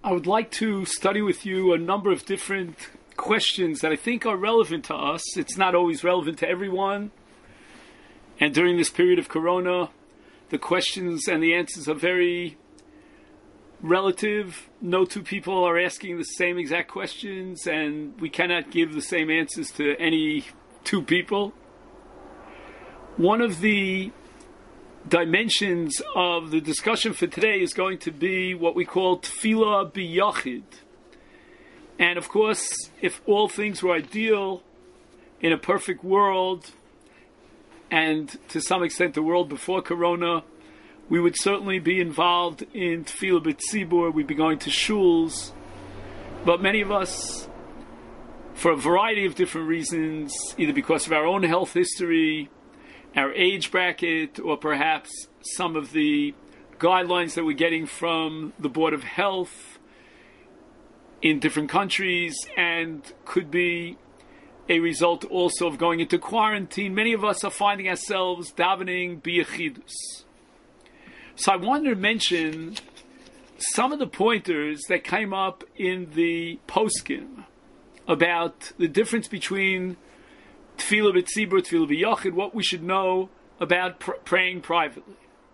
I would like to study with you a number of different questions that I think are relevant to us. It's not always relevant to everyone. And during this period of Corona, the questions and the answers are very relative. No two people are asking the same exact questions, and we cannot give the same answers to any two people. One of the dimensions of the discussion for today is going to be what we call tefillah biyachid. And of course, if all things were ideal in a perfect world, and to some extent the world before Corona, we would certainly be involved in tefillah b'tzibur. We'd be going to shuls. But many of us, for a variety of different reasons, either because of our own health history, our age bracket, or perhaps some of the guidelines that we're getting from the Board of Health in different countries, and could be a result also of going into quarantine, many of us are finding ourselves davening biyachidus. So I wanted to mention some of the pointers that came up in the poskim about the difference between tefillah b'tzibur, tefillah b'yachid, what we should know about praying privately.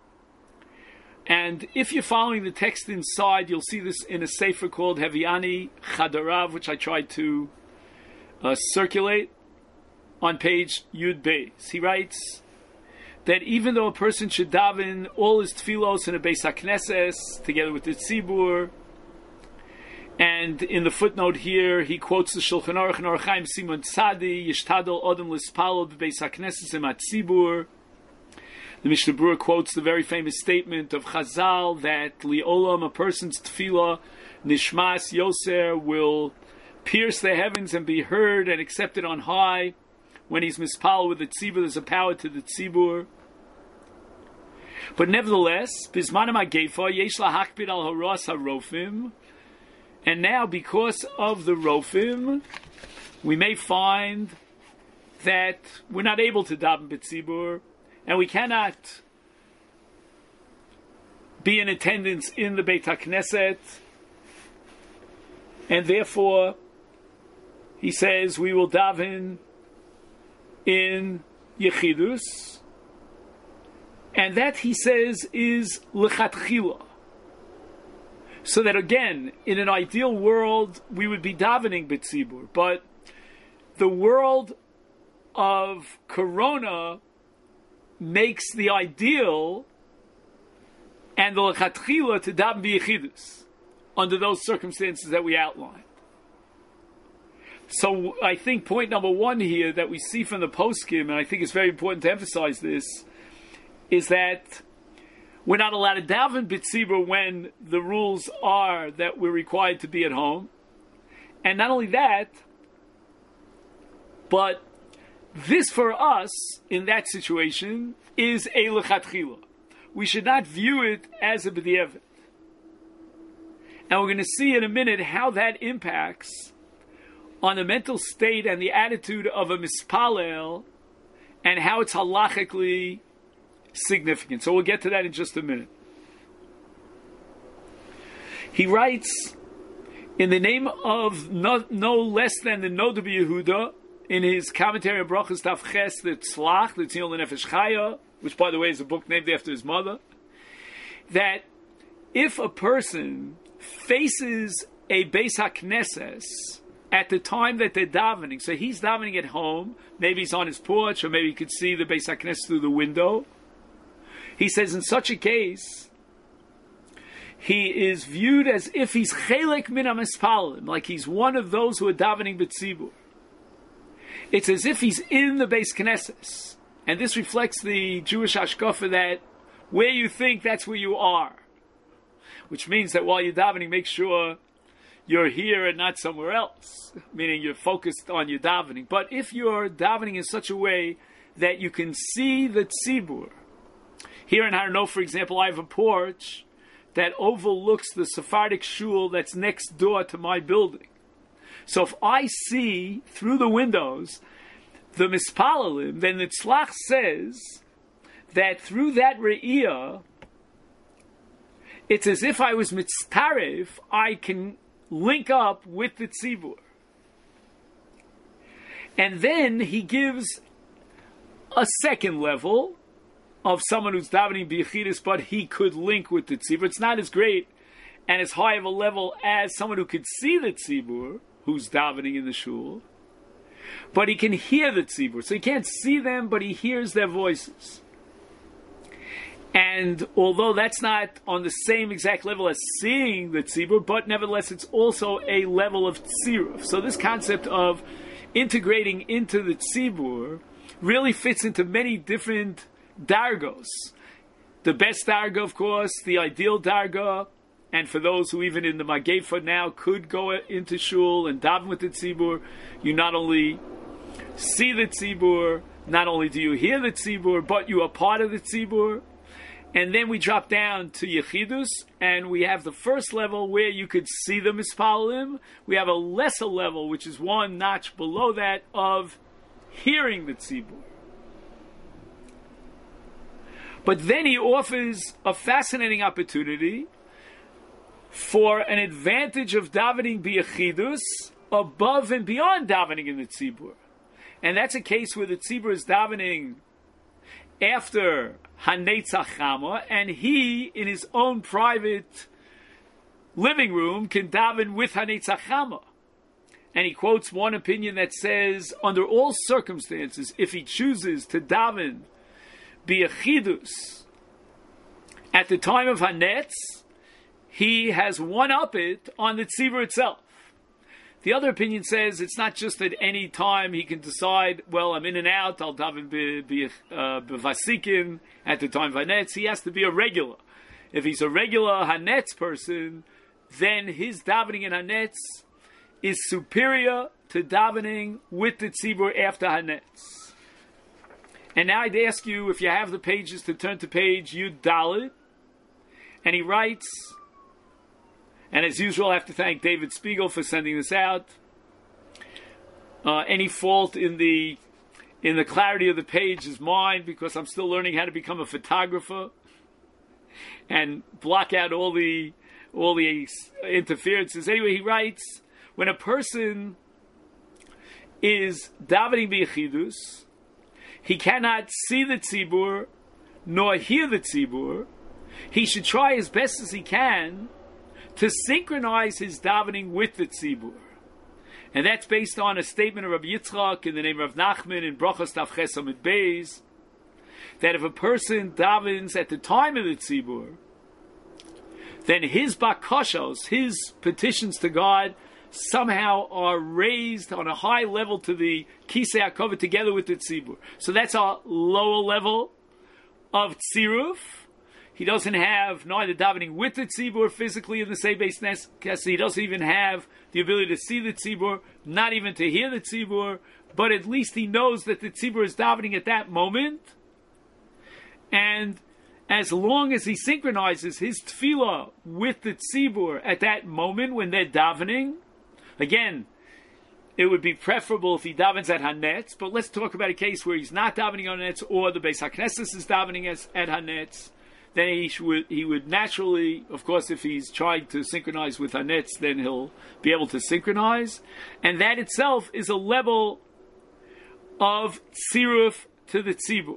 And if you're following the text inside, you'll see this in a sefer called Heviani Chadarav, which I tried to circulate on page Yud Beis. He writes that even though a person should daven all his tefillos in a Beis HaKnesses together with the tzibur, and in the footnote here, he quotes the Shulchan Aruch and Orach Chaim Simon Tzadi, Yishtadol Odom Lispalo Beis HaKnesses Emat Tzibur. The Mishnah Berurah quotes the very famous statement of Chazal that Li'olam, a person's tefillah, Nishmas Yoser, will pierce the heavens and be heard and accepted on high. When he's mispal with the tzibur, there's a power to the tzibur. But nevertheless, Bizmanim HaGeifa, Yesh LaHakpid Al Horas HaRofim. And now, because of the Rofim, we may find that we're not able to daven b'tzibur, and we cannot be in attendance in the Beit HaKnesset, and therefore, he says, we will daven in Yechidus, and that, he says, is lechatchila. So that again, in an ideal world, we would be davening b'tzibur, but the world of Corona makes the ideal and the lechatchila to daven b'yechidus under those circumstances that we outlined. So I think point number one here that we see from the poskim, and I think it's very important to emphasize this, is that we're not allowed to daven b'tzibur when the rules are that we're required to be at home. And not only that, but this for us, in that situation, is a lechatchila. We should not view it as a b'diavad. And we're going to see in a minute how that impacts on the mental state and the attitude of a mispalel, and how it's halachically significant. So we'll get to that in just a minute. He writes, in the name of no less than the Noda B'Yehuda, in his commentary on Brachos Daf Ches, the Tzlach, the Tzniul Nefesh Chaya, which by the way is a book named after his mother, that if a person faces a Beis HaKnesses at the time that they're davening, so he's davening at home, maybe he's on his porch, or maybe he could see the Beis HaKnesses through the window. He says in such a case, he is viewed as if he's chelek min ha-mispalim, like he's one of those who are davening b'tzibur. It's as if he's in the Beis Knesses. And this reflects the Jewish hashkafa that where you think, that's where you are. Which means that while you're davening, make sure you're here and not somewhere else. Meaning you're focused on your davening. But if you're davening in such a way that you can see the tzibur. Here in Har Nof, for example, I have a porch that overlooks the Sephardic shul that's next door to my building. So if I see through the windows the mispalalim, then the Tzlach says that through that re'iyah, it's as if I was mitztarev, I can link up with the tzibur. And then he gives a second level of someone who's davening b'yechidus, but he could link with the tzibur. It's not as great and as high of a level as someone who could see the tzibur, who's davening in the shul, but he can hear the tzibur. So he can't see them, but he hears their voices. And although that's not on the same exact level as seeing the tzibur, but nevertheless it's also a level of tziruf. So this concept of integrating into the tzibur really fits into many different dargos. The best darga, of course, the ideal darga, and for those who even in the Magefa now could go into shul and daven with the tzibur, you not only see the tzibur, not only do you hear the tzibur, but you are part of the tzibur. And then we drop down to Yechidus, and we have the first level where you could see the Mispalim. We have a lesser level, which is one notch below that, of hearing the Tzibur. But then he offers a fascinating opportunity for an advantage of davening b'Yechidus above and beyond davening in the Tzibur. And that's a case where the Tzibur is davening after Hanetzach Chama, and he, in his own private living room, can daven with Hanetzach Chama. And he quotes one opinion that says, under all circumstances, if he chooses to daven b'Yechidus at the time of Hanetz, he has one-up it on the tzibur itself. The other opinion says it's not just at any time he can decide, well, I'm in and out, I'll daven b'vasikin at the time of Hanetz. He has to be a regular. If he's a regular Hanetz person, then his davening in Hanetz is superior to davening with the tzibur after Hanetz. And now I'd ask you, if you have the pages, to turn to page Yud Dalet. And he writes, and as usual, I have to thank David Spiegel for sending this out. Any fault in the clarity of the page is mine, because I'm still learning how to become a photographer and block out all the interferences. Anyway, he writes, when a person is davening b'Yechidus, he cannot see the tzibur nor hear the tzibur. He should try as best as he can to synchronize his davening with the tzibur. And that's based on a statement of Rabbi Yitzchak in the name of Nachman in Brachos Taf Ches Amud Beis, that if a person davens at the time of the tzibur, then his bakashos, his petitions to God, somehow are raised on a high level to the Kisei HaKavod together with the tzibur. So that's a lower level of tziruf. He doesn't have neither davening with the tzibur physically in the same base nest. He doesn't even have the ability to see the tzibur, not even to hear the tzibur, but at least he knows that the tzibur is davening at that moment. And as long as he synchronizes his tefillah with the tzibur at that moment when they're davening, again, it would be preferable if he davens at Hanetz, but let's talk about a case where he's not davening on Hanetz, or the Beis HaKnesses is davening at Hanetz. Then he would naturally, of course, if he's trying to synchronize with Hanetz, then he'll be able to synchronize. And that itself is a level of tziruf to the tzibur.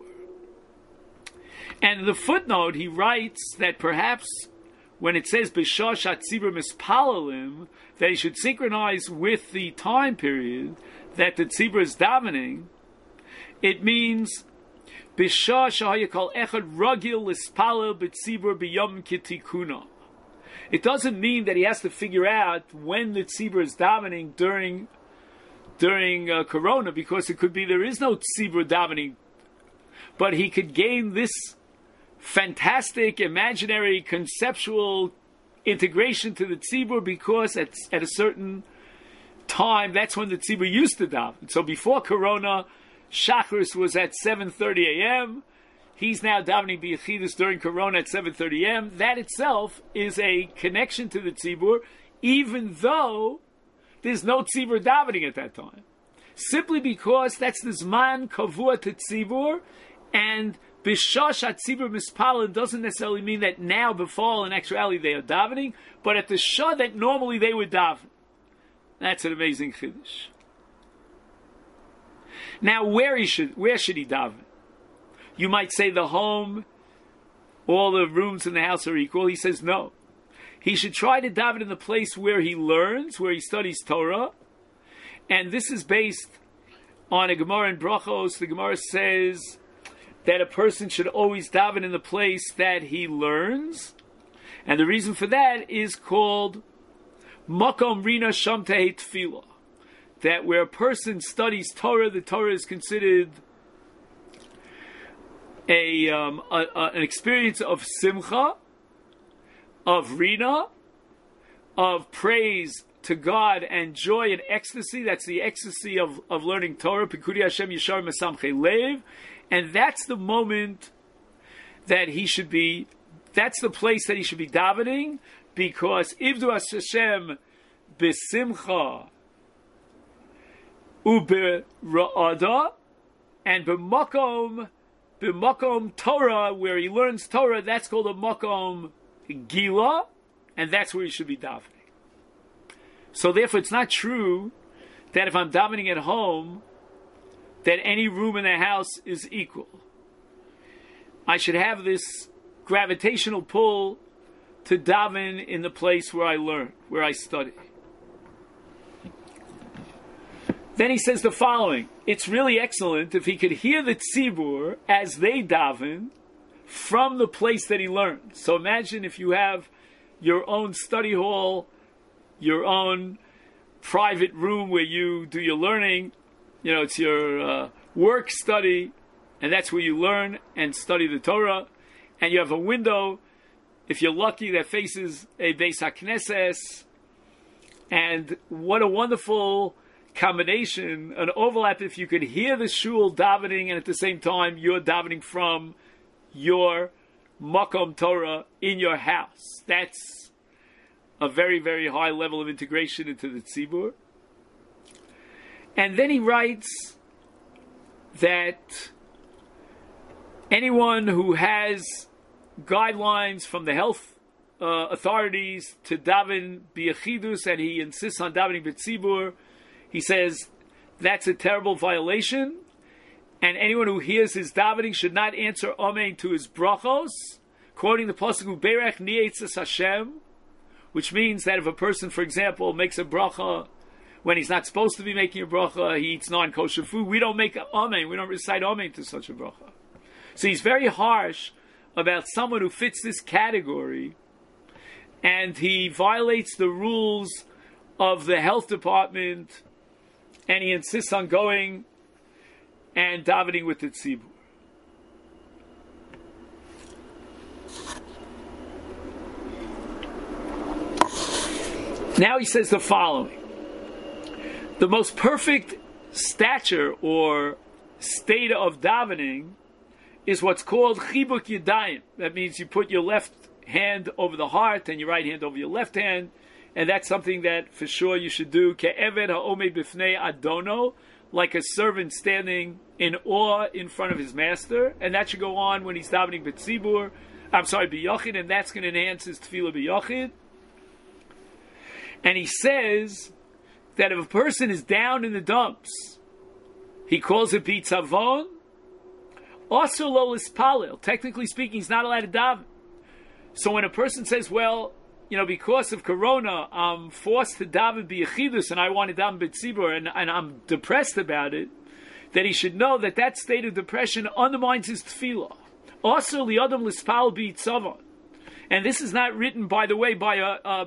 And in the footnote, he writes that perhaps when it says B'shah Shatzibur Mispalalim, that he should synchronize with the time period that the tzibur is davening, it means B'shah Shahayakal Echad Ragil Lispalel B'tzibur B'yom Kitikuna. It doesn't mean that he has to figure out when the tzibur is davening during Corona, because it could be there is no tzibur davening, but he could gain this fantastic, imaginary, conceptual integration to the tzibur, because at a certain time, that's when the tzibur used to daven. So before Corona, Shachris was at 7:30 a.m. He's now davening b'Yechidus during Corona at 7:30 a.m. That itself is a connection to the tzibur, even though there's no tzibur davening at that time. Simply because that's the zman kavua to tzibur, and Bishash Hatzibur Mispalin doesn't necessarily mean that now, before, in actuality, they are davening, but at the Shah that normally they would daven. That's an amazing chiddush. Now, where should he daven? You might say the home, all the rooms in the house are equal. He says no. He should try to daven in the place where he learns, where he studies Torah, and this is based on a Gemara in Brachos. The Gemara says that a person should always daven in the place that he learns. And the reason for that is called Makom Rina Sham Tehei Tefillah. That where a person studies Torah, the Torah is considered an experience of simcha, of Rina, of praise to God and joy and ecstasy. That's the ecstasy of learning Torah. Pikudi Hashem Yishar Mesamchei Lev. And that's the moment that he should be, that's the place that he should be davening, because Ivdu Hashem B'simcha U'Bera'ada, and B'makom Torah, where he learns Torah, that's called a Makom Gila, and that's where he should be davening. So therefore it's not true that if I'm davening at home, that any room in the house is equal. I should have this gravitational pull to daven in the place where I learn, where I study. Then he says the following: it's really excellent if he could hear the tzibur as they daven from the place that he learned. So imagine if you have your own study hall, your own private room where you do your learning. You know, it's your work study, and that's where you learn and study the Torah. And you have a window, if you're lucky, that faces a Beis HaKnesses. And what a wonderful combination, an overlap, if you could hear the shul davening and at the same time you're davening from your Makom Torah in your house. That's a very, very high level of integration into the tzibur. And then he writes that anyone who has guidelines from the health authorities to daven b'yechidus, and he insists on davening b'tzibur, he says that's a terrible violation, and anyone who hears his davening should not answer amen to his brachos, quoting the pasuk Berech Ni'etzes Hashem, which means that if a person, for example, makes a bracha when he's not supposed to be making a bracha, he eats non-kosher food, we don't make amen, we don't recite amen to such a bracha. So he's very harsh about someone who fits this category, and he violates the rules of the health department, and he insists on going and davening with the tzibur. Now he says the following: the most perfect stature or state of davening is what's called chibuk yadayim. That means you put your left hand over the heart and your right hand over your left hand, and that's something that for sure you should do. Ke'eved ha'omed b'fnei adono, like a servant standing in awe in front of his master, and that should go on when he's davening b'tzibur. B'yachid, and that's going to enhance his tefillah b'yachid. And he says that if a person is down in the dumps, he calls it bitzavon. Also lo lispalel. Technically speaking, he's not allowed to daven. So when a person says, well, because of Corona, I'm forced to daven b'yechidus and I want to daven b'tzibur and I'm depressed about it, that he should know that state of depression undermines his tefillah. Also li'adam lispal b'itzavon. And this is not written, by the way, by a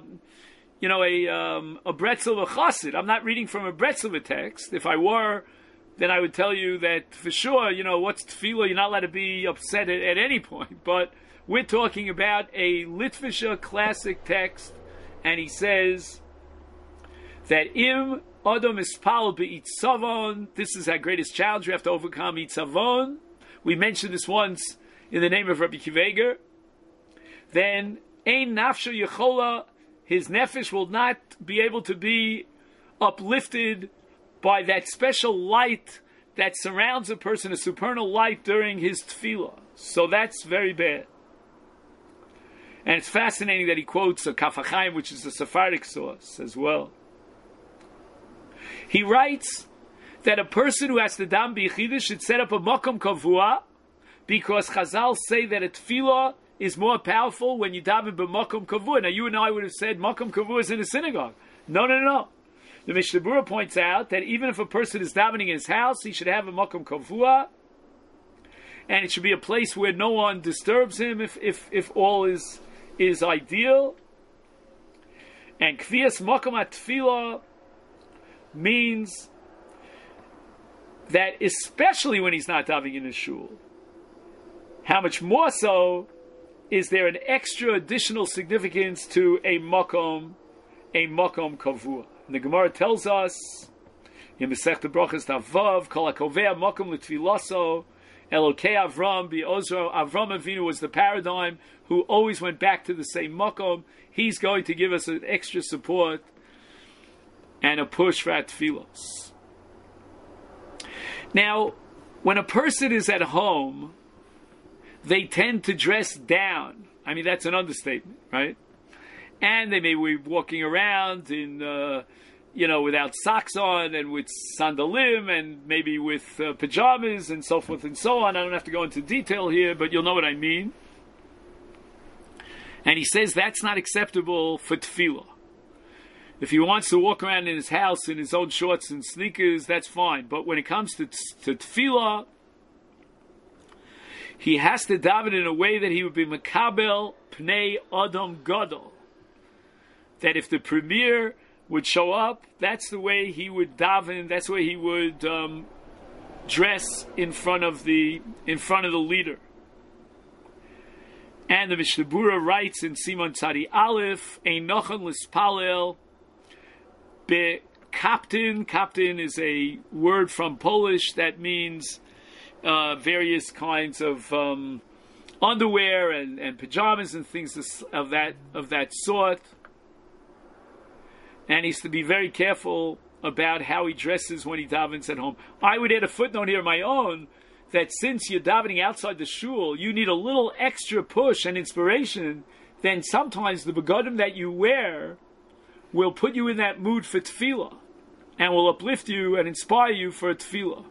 Bretzler chassid. I'm not reading from a Bretzler text. If I were, then I would tell you that for sure, what's tefillah, you're not allowed to be upset at any point. But we're talking about a Litvisha classic text, and he says that im adam ispal be'itzavon, this is our greatest challenge. We have to overcome itzavon. We mentioned this once in the name of Rabbi Kiveger. Then ein nafsho yechola, his nefesh will not be able to be uplifted by that special light that surrounds a person, a supernal light during his tefillah. So that's very bad. And it's fascinating that he quotes a Kaf HaChaim, which is a Sephardic source as well. He writes that a person who has to daven b'yichida should set up a makom kavua, because Chazal say that a tefillah is more powerful when you daven b'makom kavua. Now you and I would have said makom kavua is in a synagogue. No. The Mishnah Berurah points out that even if a person is davening in his house, he should have a makom kavua, and it should be a place where no one disturbs him if all is ideal. And kvias makom at-tefillah means that especially when he's not davening in his shul, how much more so is there an extra additional significance to a makom kavua. And the Gemara tells us in Masechta Brachos Tavav, Kol hakovea makom l'tfilaso, Elokei Avram bi'ozro. Avram Avinu was the paradigm who always went back to the same makom. He's going to give us an extra support and a push for our tefillos. Now, when a person is at home, they tend to dress down. I mean, that's an understatement, right? And they may be walking around in, without socks on and with sandalim and maybe with pajamas and so forth and so on. I don't have to go into detail here, but you'll know what I mean. And he says that's not acceptable for tefillah. If he wants to walk around in his house in his own shorts and sneakers, that's fine. But when it comes to tefillah, he has to daven in a way that he would be makabel pnei adam gadol. That if the premier would show up, that's the way he would daven. That's the way he would dress in front of the leader. And the Mishnah Berurah writes in Simon Tzadi Aleph, Ein nochon lispalel be-kaptin. Kaptin is a word from Polish that means various kinds of underwear and pajamas and things of that sort. And he's to be very careful about how he dresses when he davens at home. I would add a footnote here of my own, that since you're davening outside the shul, you need a little extra push and inspiration. Then sometimes the begadim that you wear will put you in that mood for tefillah and will uplift you and inspire you for a tefillah.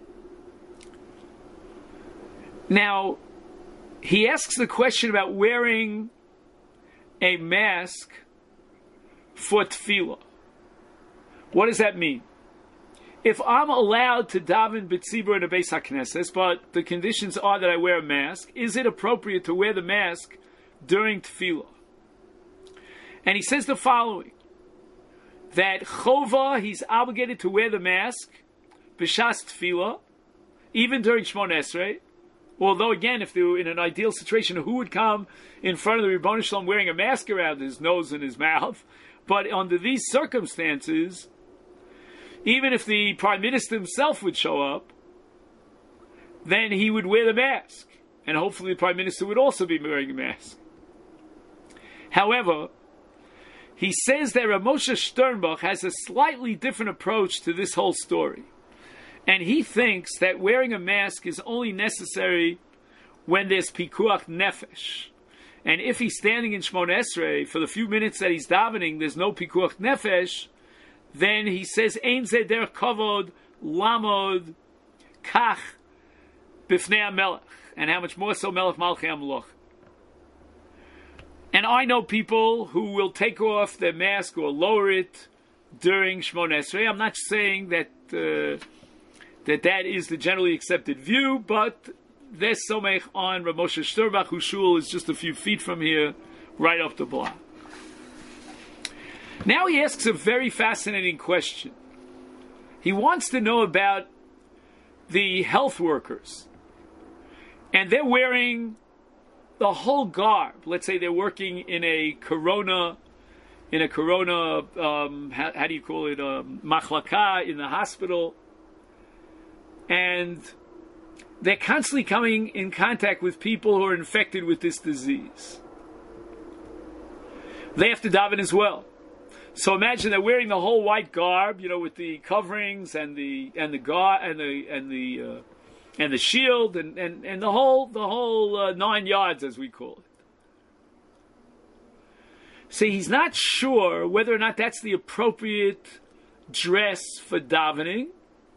Now, he asks the question about wearing a mask for tefillah. What does that mean? If I'm allowed to daven b'tzibur in a Beis HaKnesses, but the conditions are that I wear a mask, is it appropriate to wear the mask during tefillah? And he says the following, that chova, he's obligated to wear the mask b'shas tefillah, even during Shmona Esrei. Although, again, if they were in an ideal situation, who would come in front of the Rebbeinu Shalom wearing a mask around his nose and his mouth? But under these circumstances, even if the Prime Minister himself would show up, then he would wear the mask. And hopefully the Prime Minister would also be wearing a mask. However, he says that Rav Moshe Sternbuch has a slightly different approach to this whole story. And he thinks that wearing a mask is only necessary when there's pikuach nefesh. And if he's standing in Shmona Esrei for the few minutes that he's davening, there's no pikuach nefesh, then he says, Ein zeh derech kavod lamod kach b'fnei HaMelech. And how much more so Melech Malchei HaMelech. And I know people who will take off their mask or lower it during Shmona Esrei. I'm not saying that that is the generally accepted view, but there's somech on Rav Moshe Sternbuch, whose shul is just a few feet from here, right up the block. Now he asks a very fascinating question. He wants to know about the health workers. And they're wearing the whole garb. Let's say they're working in a corona, how do you call it, machlaka in the hospital. And they're constantly coming in contact with people who are infected with this disease. They have to daven as well. So imagine they're wearing the whole white garb, with the coverings and the and the shield, and the whole 9 yards, as we call it. So he's not sure whether or not that's the appropriate dress for davening,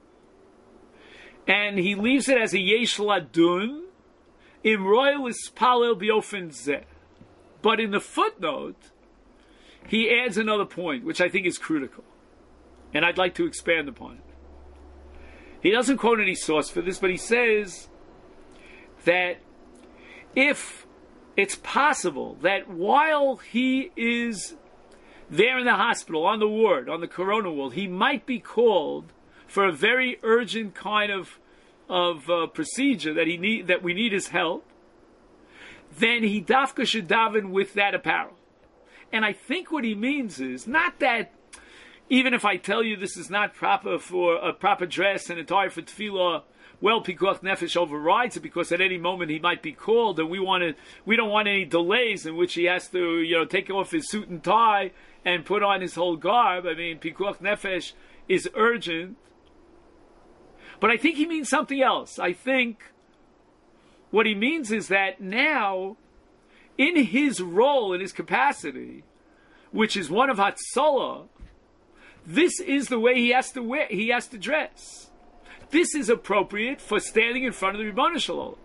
and he leaves it as a yesh ladun im royal ispalel biofen zeh. But in the footnote, he adds another point, which I think is critical, and I'd like to expand upon it. He doesn't quote any source for this, but he says that if it's possible that while he is there in the hospital, on the ward, on the corona ward, he might be called for a very urgent kind of procedure that we need his help, then he dafka should daven with that apparel. And I think what he means is not that even if I tell you this is not proper for a proper dress and attire for tefillah, well, pikuach nefesh overrides it, because at any moment he might be called, and we don't want any delays in which he has to, take off his suit and tie and put on his whole garb. I mean, pikuach nefesh is urgent. But I think he means something else. I think what he means is that now, in his role, in his capacity, which is one of Hatzalah, this is the way he has to wear. He has to dress. This is appropriate for standing in front of the Ribono Shel Olam.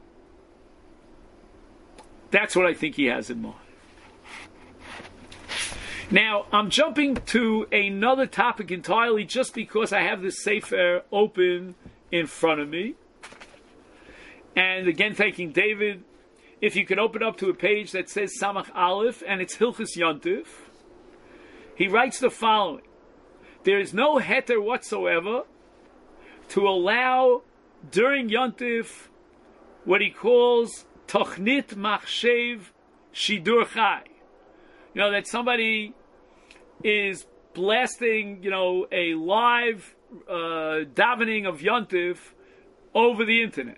That's what I think he has in mind. Now, I'm jumping to another topic entirely just because I have this Sefer open in front of me. And again, thanking David. If you could open up to a page that says Samach Aleph, and it's Hilchus Yontif, he writes the following. There is no heter whatsoever to allow during Yontif what he calls Tochnit Machshev Shidur Chai. That somebody is blasting, a live davening of Yontif over the internet.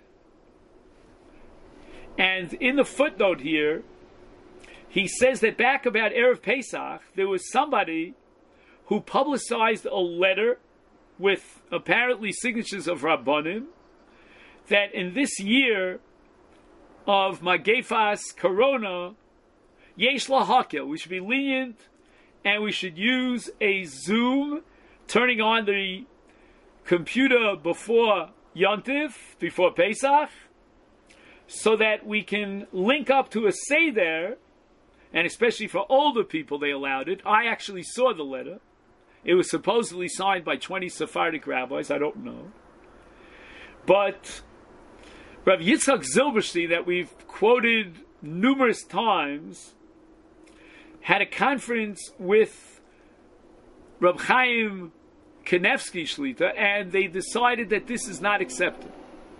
And in the footnote here, he says that back about Erev Pesach, there was somebody who publicized a letter with apparently signatures of Rabbanim that in this year of Magefas Corona, Yesh Lahakel, we should be lenient and we should use a Zoom, turning on the computer before Yontif, before Pesach, so that we can link up to a Seder, and especially for older people they allowed it. I actually saw the letter. It was supposedly signed by 20 Sephardic rabbis. I don't know. But Rav Yitzchak Zilberstein, that we've quoted numerous times, had a conference with Rab Chaim Kanevsky Shlita, and they decided that this is not accepted.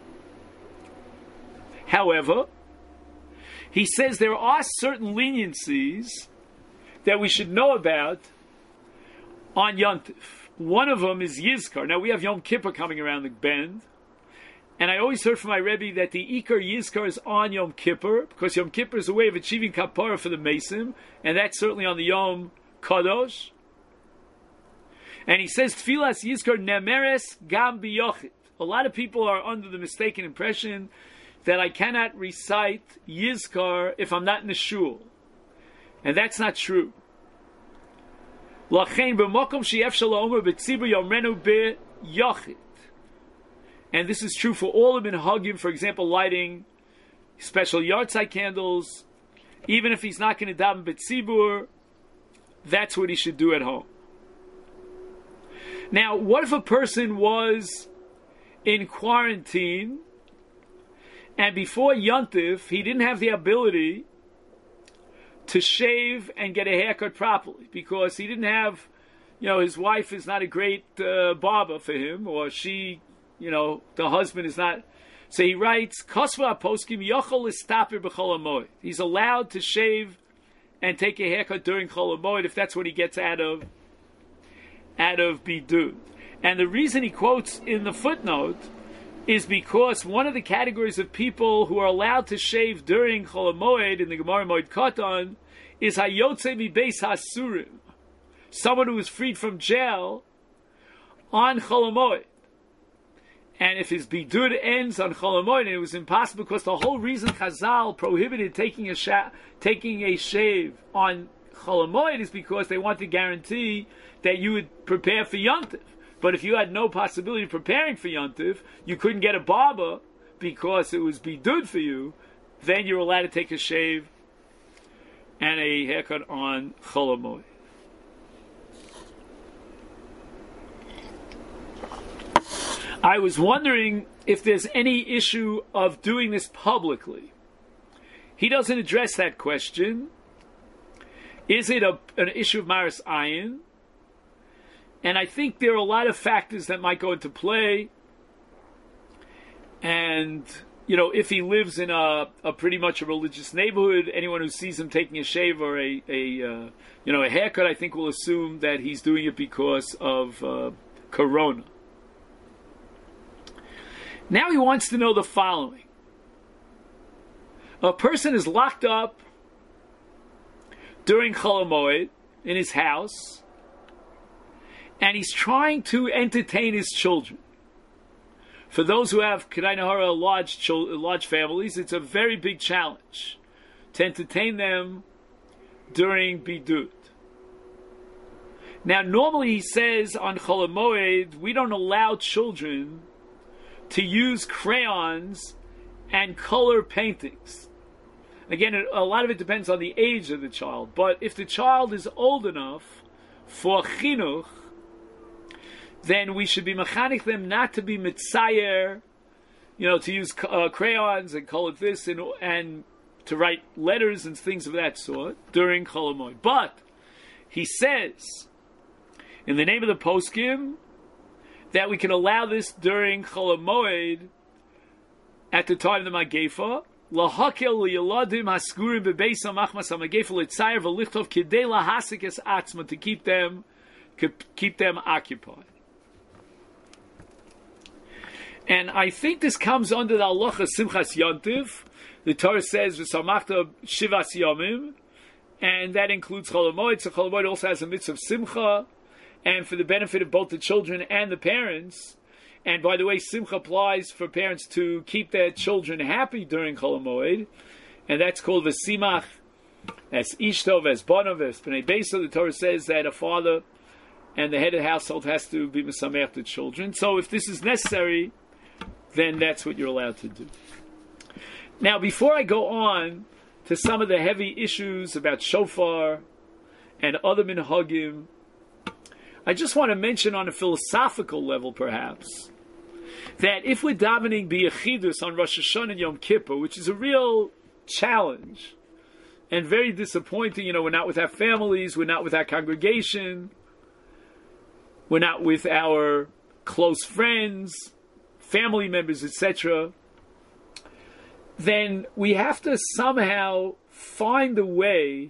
However, he says there are certain leniencies that we should know about on Yontif. One of them is Yizkar. Now we have Yom Kippur coming around the bend, and I always heard from my Rebbe that the Ikar Yizkar is on Yom Kippur, because Yom Kippur is a way of achieving Kapara for the Mesim, and that's certainly on the Yom Kadosh. And he says Tfilas Yizkar Nemeres Gam Biyochit. A lot of people are under the mistaken impression that I cannot recite Yizkar if I'm not in the shul. And that's not true. And this is true for all of minhagim, for example, lighting special yahrzeit candles. Even if he's not going to daven b'tzibur, that's what he should do at home. Now, what if a person was in quarantine and before Yontif, he didn't have the ability to shave and get a haircut properly because he didn't have, his wife is not a great barber for him, or she, the husband is not. So he writes, Kosva poskim yochol istaper b'chol hamoed. He's allowed to shave and take a haircut during chol hamoed if that's what he gets out of bidud. And the reason he quotes in the footnote is because one of the categories of people who are allowed to shave during Chol HaMoed in the Gemara Moed Katan is Hayotze Mibeis Hasurim, someone who is freed from jail on Chol HaMoed. And if his bidud ends on Chol Hamoed, and it was impossible because the whole reason Chazal prohibited taking a shave on Chol Hamoed is because they want to guarantee that you would prepare for Yontif. But if you had no possibility of preparing for Yontif, you couldn't get a barber because it was bidud for you, then you're allowed to take a shave and a haircut on Chol Hamoed. I was wondering if there's any issue of doing this publicly. He doesn't address that question. Is it an issue of Maris Ayin? And I think there are a lot of factors that might go into play. And, if he lives in a pretty much a religious neighborhood, anyone who sees him taking a shave or a haircut, I think will assume that he's doing it because of Corona. Now he wants to know the following. A person is locked up during Chol Hamoed in his house, and he's trying to entertain his children. For those who have Kedai Nahara large families, it's a very big challenge to entertain them during Bidud. Now, normally he says on Chol Hamoed, we don't allow children to use crayons and color paintings. Again, a lot of it depends on the age of the child, but if the child is old enough for chinuch, then we should be mechanech them not to be mitzayer, to use crayons and color this and to write letters and things of that sort during Chol Hamoed. But he says, in the name of the poskim, that we can allow this during Chol Hamoed at the time of the Magefa. Lahakel liyaladim hasgurim bebeisam machmas hamagefa litzayer v'lichtov kidei lahasik es atzma, to keep them occupied. And I think this comes under the halacha Simchas Yontif. The Torah says v'samachta shivas yomim, and that includes Chol Hamoed. So Chol Hamoed also has a mitzvah of simcha, and for the benefit of both the children and the parents. And by the way, simcha applies for parents to keep their children happy during Chol Hamoed, and that's called v'simach, as ishtov, as bonav, as b'nei beisa. The Torah says that a father and the head of the household has to be mesamech the children. So if this is necessary, then that's what you're allowed to do. Now, before I go on to some of the heavy issues about shofar and other minhagim, I just want to mention on a philosophical level, perhaps, that if we're davening b'yechidus on Rosh Hashanah and Yom Kippur, which is a real challenge and very disappointing, we're not with our families, we're not with our congregation, we're not with our close friends, family members, etc., then we have to somehow find a way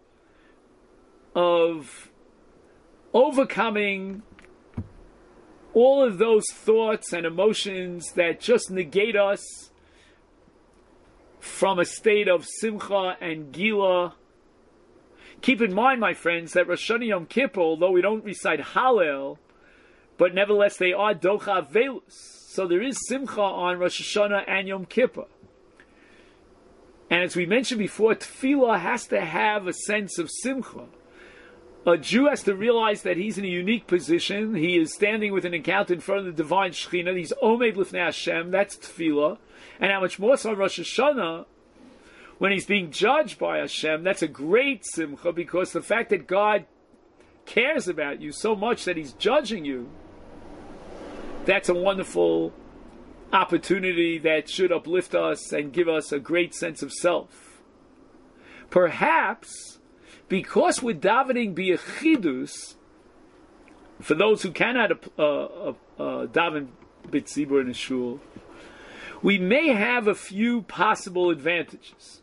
of overcoming all of those thoughts and emotions that just negate us from a state of simcha and gila. Keep in mind, my friends, that Rosh Hashanah Yom Kippur, although we don't recite Hallel, but nevertheless they are Docha Velus. So there is simcha on Rosh Hashanah and Yom Kippur. And as we mentioned before, tefillah has to have a sense of simcha. A Jew has to realize that he's in a unique position. He is standing with an encounter in front of the divine Shekhinah. He's Omed Lifnei Hashem. That's tefillah. And how much more so on Rosh Hashanah, when he's being judged by Hashem, that's a great simcha, because the fact that God cares about you so much that he's judging you, that's a wonderful opportunity that should uplift us and give us a great sense of self. Perhaps because we're davening b'yechidus, for those who cannot daven b'tzibur in a shul, we may have a few possible advantages.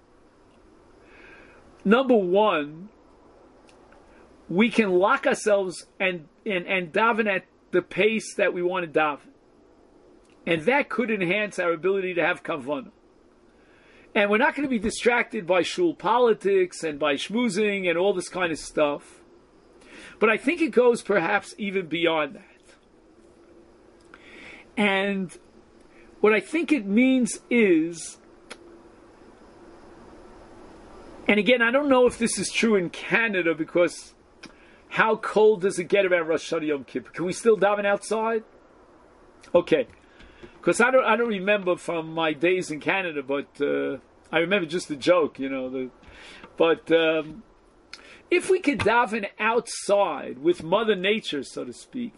Number one, we can lock ourselves and daven at the pace that we want to daven. And that could enhance our ability to have kavanah. And we're not going to be distracted by shul politics and by schmoozing and all this kind of stuff. But I think it goes perhaps even beyond that. And what I think it means is, and again, I don't know if this is true in Canada, because how cold does it get around Rosh Hashanah Yom Kippur? Can we still daven outside? Okay. Because I don't remember from my days in Canada, but I remember just the joke, but if we could daven outside with Mother Nature, so to speak,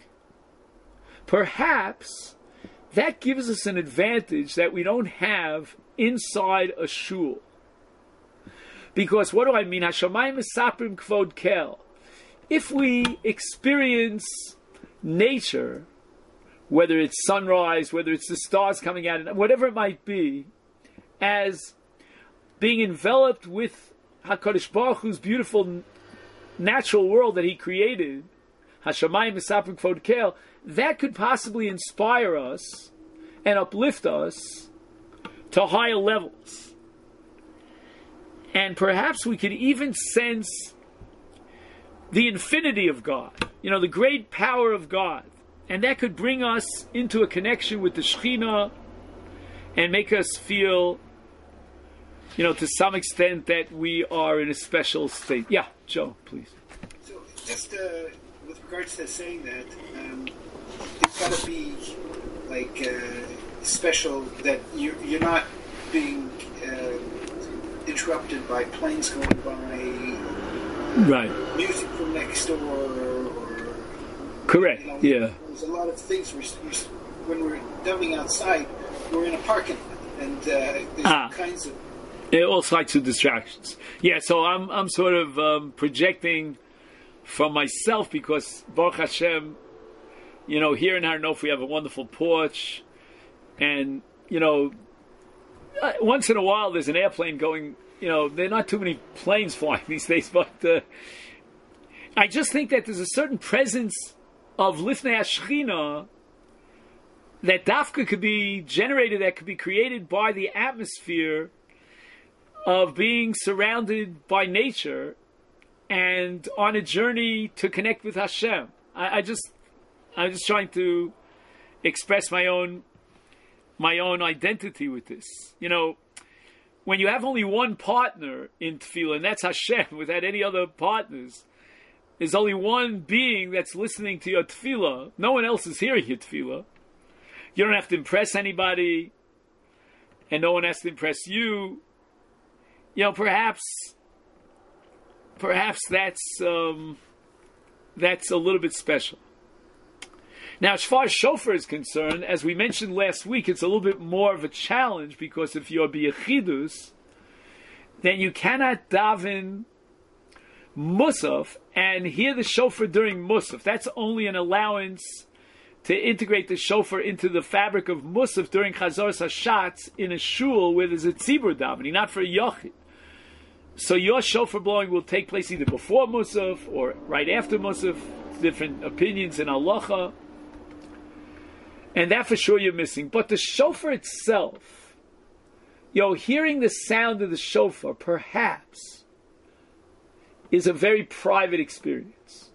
perhaps that gives us an advantage that we don't have inside a shul. Because what do I mean? Hashamayim mesaprim kvod kel. If we experience nature, whether it's sunrise, whether it's the stars coming out, whatever it might be, as being enveloped with HaKadosh Baruch Hu's beautiful natural world that He created, Hashamayim mesaprim kvod kel, that could possibly inspire us and uplift us to higher levels. And perhaps we could even sense the infinity of God, the great power of God. And that could bring us into a connection with the Shekhinah and make us feel, to some extent that we are in a special state. Yeah, Joe, please. So just with regards to saying that, it's got to be special that you're not being interrupted by planes going by, right? Music from next door, or correct. Yeah. There's a lot of things when we're dumping outside, we're in a parking lot, and there's all kinds of all types of distractions. Yeah. So I'm sort of projecting from myself, because Baruch Hashem, here in Har Nof we have a wonderful porch, and once in a while there's an airplane going. There are not too many planes flying these days, but I just think that there's a certain presence of Lifnei HaShechina that dafka could be generated, that could be created by the atmosphere of being surrounded by nature and on a journey to connect with Hashem. I'm just trying to express my own identity with this. When you have only one partner in tefillah, and that's Hashem, without any other partners, there's only one being that's listening to your tefillah. No one else is hearing your tefillah. You don't have to impress anybody, and no one has to impress you. Perhaps that's a little bit special. Now, as far as shofar is concerned, as we mentioned last week, it's a little bit more of a challenge, because if you're b'yechidus, then you cannot daven musaf and hear the shofar during musaf. That's only an allowance to integrate the shofar into the fabric of musaf during chazoras hashatz in a shul where there's a tzibur davening, not for a yochid. So your shofar blowing will take place either before musaf or right after musaf. Different opinions in halacha. And that for sure you're missing. But the shofar itself, hearing the sound of the shofar, perhaps, is a very private experience.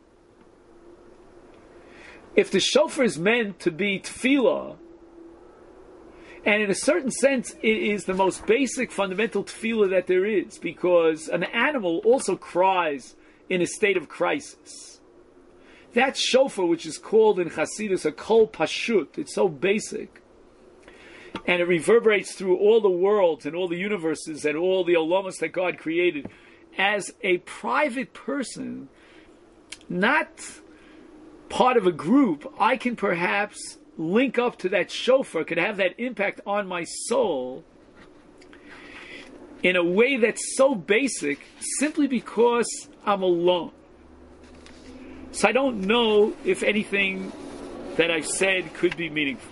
If the shofar is meant to be tefillah, and in a certain sense it is the most basic, fundamental tefillah that there is, because an animal also cries in a state of crisis. That shofar, which is called in Hasidus a kol pashut, it's so basic, and it reverberates through all the worlds and all the universes and all the olamos that God created. As a private person, not part of a group, I can perhaps link up to that shofar, can have that impact on my soul in a way that's so basic, simply because I'm alone. So I don't know if anything that I've said could be meaningful.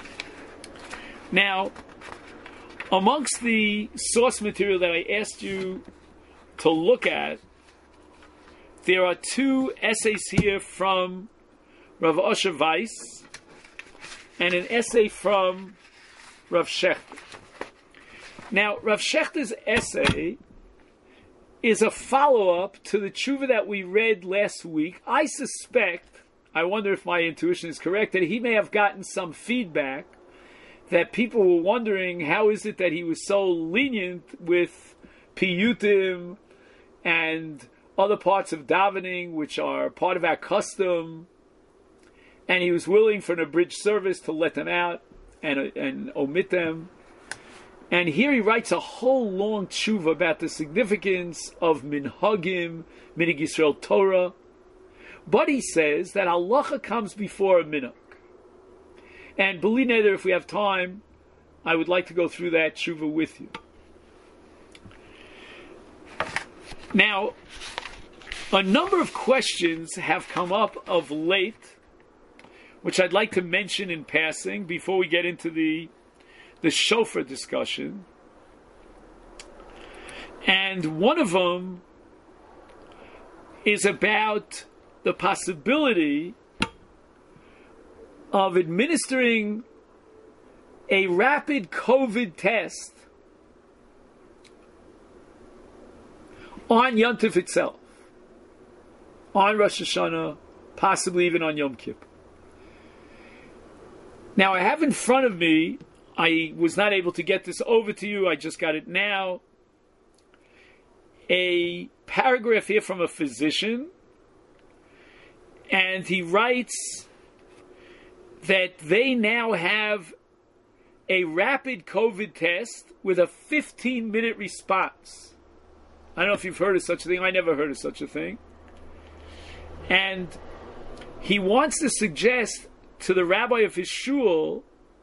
Now, amongst the source material that I asked you to look at, there are two essays here from Rav Osher Weiss and an essay from Rav Shechter. Now, Rav Shechter's essay is a follow-up to the tshuva that we read last week. I suspect I wonder if my intuition is correct, that he may have gotten some feedback that people were wondering how is it that he was so lenient with piyutim and other parts of davening, which are part of our custom, and he was willing for an abridged service to let them out and omit them. And here he writes a whole long tshuva about the significance of minhagim, minig Yisrael Torah. But he says that halacha comes before a minhag. And b'li neder, if we have time, I would like to go through that tshuva with you. Now, a number of questions have come up of late, which I'd like to mention in passing before we get into the shofar discussion. And one of them is about the possibility of administering a rapid COVID test on Yom Tov itself, on Rosh Hashanah, possibly even on Yom Kippur. Now, I have in front of me, I was not able to get this over to you, I just got it now, a paragraph here from a physician, and he writes that they now have a rapid COVID test with a 15-minute response. I don't know if you've heard of such a thing. I never heard of such a thing. And he wants to suggest to the rabbi of his shul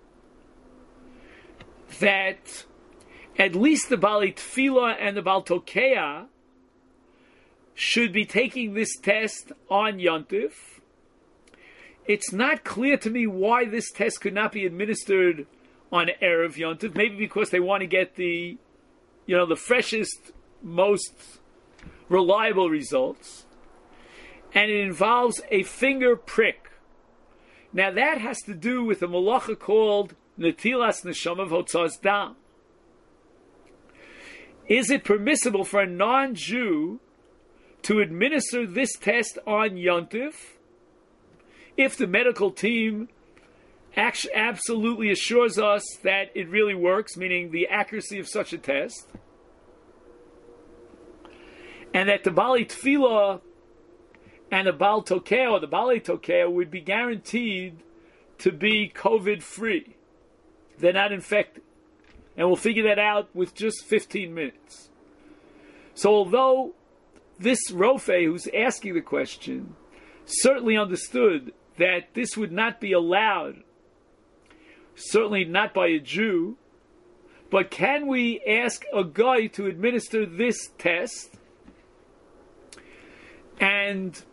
that at least the Baalei Tefillah and the Baal Tokeah should be taking this test on Yom Tov. It's not clear to me why this test could not be administered on Erev Yom Tov. Maybe because they want to get the freshest, most reliable results. And it involves a finger prick. Now that has to do with a malacha called Netilas Neshama V'Hotzas Dam. Is it permissible for a non-Jew to administer this test on Yom Tov if the medical team absolutely assures us that it really works, meaning the accuracy of such a test, and that the Baalei Tefillah and the Baal Tokeah or the Baalei Tokeah would be guaranteed to be COVID-free? They're not infected. And we'll figure that out with just 15 minutes. So although this Rofe who's asking the question certainly understood that this would not be allowed, certainly not by a Jew, but can we ask a guy to administer this test? And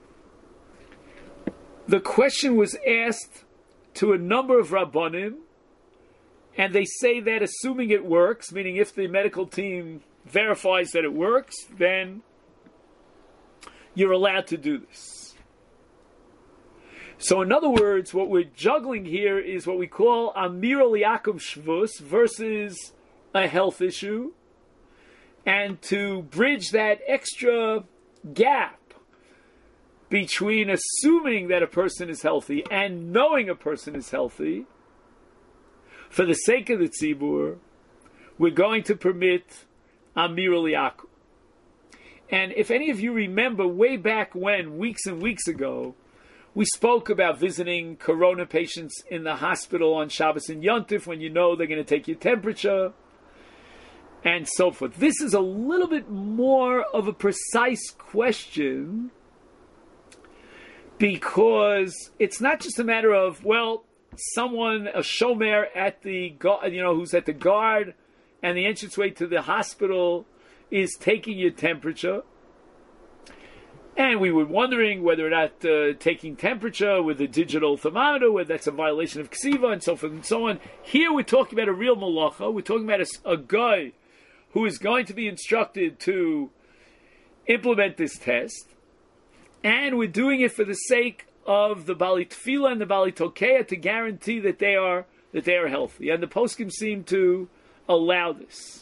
the question was asked to a number of Rabbanim, and they say that assuming it works, meaning if the medical team verifies that it works, then you're allowed to do this. So in other words, what we're juggling here is what we call Amir Liakum Shvus versus a health issue. And to bridge that extra gap between assuming that a person is healthy and knowing a person is healthy, for the sake of the tzibur, we're going to permit Amir Liakum. And if any of you remember way back when, weeks and weeks ago, we spoke about visiting corona patients in the hospital on Shabbos and Yom Tov when you know they're going to take your temperature and so forth. This is a little bit more of a precise question because it's not just a matter of, well, someone, a shomer at the, who's at the guard and the entranceway to the hospital is taking your temperature. And we were wondering whether or not taking temperature with a digital thermometer, whether that's a violation of ksiva and so forth and so on. Here we're talking about a real malacha. We're talking about a guy who is going to be instructed to implement this test. And we're doing it for the sake of the Baalei Tefillah and the Baalei Tokeah to guarantee that they are healthy. And the poskim seem to allow this.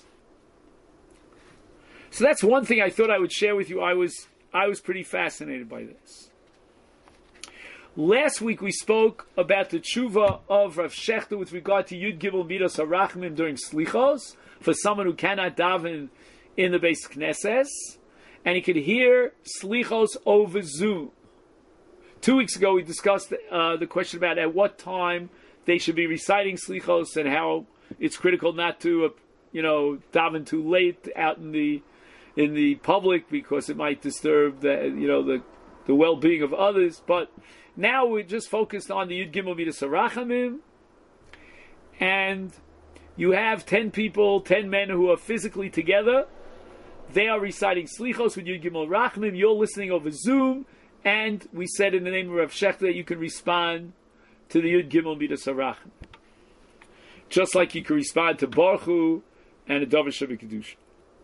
So that's one thing I thought I would share with you. I was pretty fascinated by this. Last week we spoke about the tshuva of Rav Shechter with regard to Yud Gimel Midos HaRachmim during Slichos, for someone who cannot daven in the Beis Knesses, and he could hear Slichos over Zoom. 2 weeks ago we discussed the question about at what time they should be reciting Slichos and how it's critical not to, daven too late out in the public because it might disturb the well-being of others. But now we're just focused on the Yud Gimel Midas HaRachamim, and you have 10 people, 10 men who are physically together. They are reciting Slichos with Yud Gimel Rachamim. You're listening over Zoom, and we said in the name of Rav Shechter that you can respond to the Yud Gimel Midas HaRachamim, just like you can respond to Baruch Hu and a Davar Shabbat.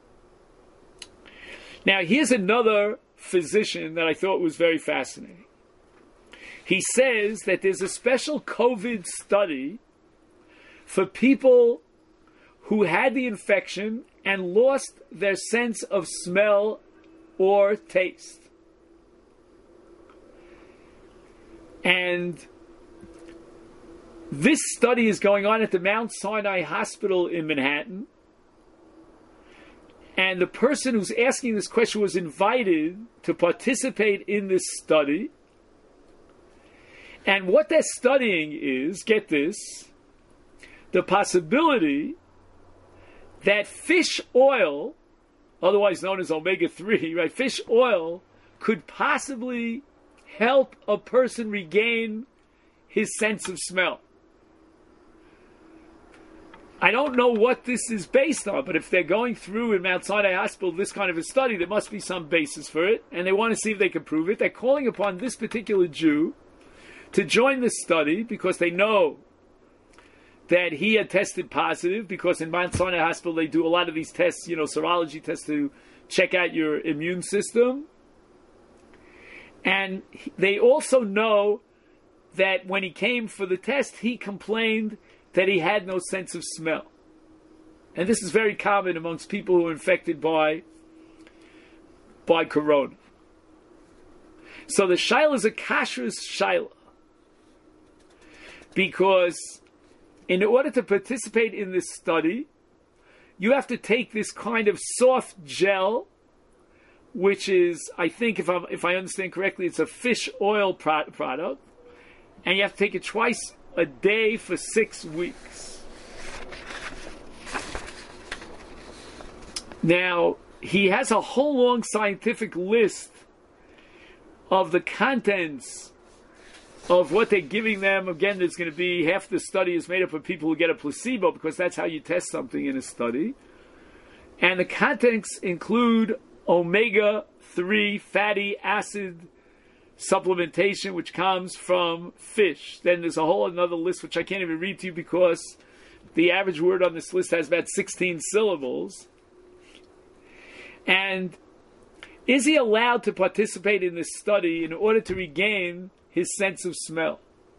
Now, here's another physician that I thought was very fascinating. He says that there's a special COVID study for people who had the infection and lost their sense of smell or taste. And this study is going on at the Mount Sinai Hospital in Manhattan. And the person who's asking this question was invited to participate in this study. And what they're studying is, get this, the possibility that fish oil, otherwise known as omega-3, right? Fish oil could possibly help a person regain his sense of smell. I don't know what this is based on, but if they're going through in Mount Sinai Hospital this kind of a study, there must be some basis for it, and they want to see if they can prove it. They're calling upon this particular Jew to join this study because they know that he had tested positive, because in Mount Sinai Hospital they do a lot of these tests, serology tests to check out your immune system. And they also know that when he came for the test, he complained that he had no sense of smell. And this is very common amongst people who are infected by corona. So the shaila is a kashrus shaila, because in order to participate in this study, you have to take this kind of soft gel, which is, I think, if I understand correctly, it's a fish oil product, and you have to take it twice a day for 6 weeks. Now, he has a whole long scientific list of the contents of what they're giving them. Again, there's going to be half the study is made up of people who get a placebo, because that's how you test something in a study. And the contents include omega-3 fatty acid supplementation, which comes from fish. Then there's a whole another list, which I can't even read to you because the average word on this list has about 16 syllables. And is he allowed to participate in this study in order to regain his sense of smell?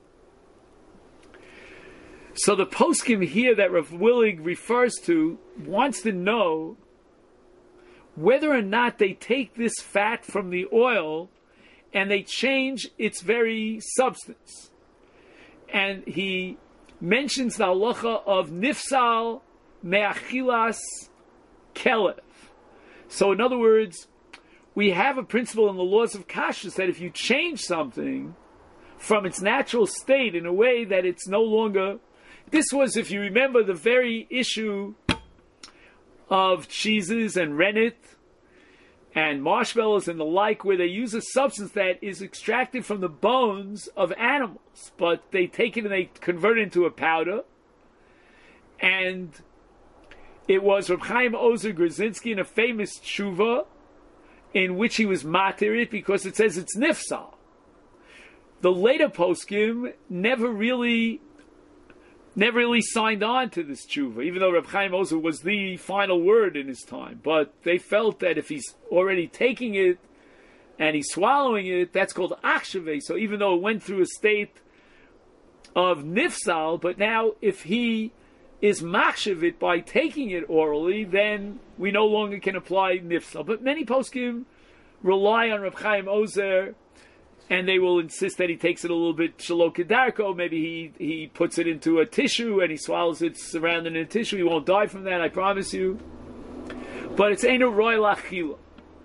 So the poskim here that Rav Willig refers to wants to know whether or not they take this fat from the oil and they change its very substance. And he mentions the halacha of nifsal me'achilas kelev. So in other words, we have a principle in the laws of kashrus that if you change something from its natural state in a way that it's no longer... This was, if you remember, the very issue of cheeses and rennet and marshmallows and the like, where they use a substance that is extracted from the bones of animals, but they take it and they convert it into a powder. And it was Reb Chaim Ozer Grzinski in a famous tshuva in which he was matir it because it says it's nifsal. The later poskim never really signed on to this tshuva, even though Reb Chaim Ozer was the final word in his time. But they felt that if he's already taking it and he's swallowing it, that's called achshave. So even though it went through a state of nifsal, but now if he is machshav it by taking it orally, then we no longer can apply nifsal. But many poskim rely on Reb Chaim Ozer and they will insist that he takes it a little bit shelo kedarko. Maybe he puts it into a tissue and he swallows it surrounded in a tissue. He won't die from that, I promise you. But it's eino roy lachila.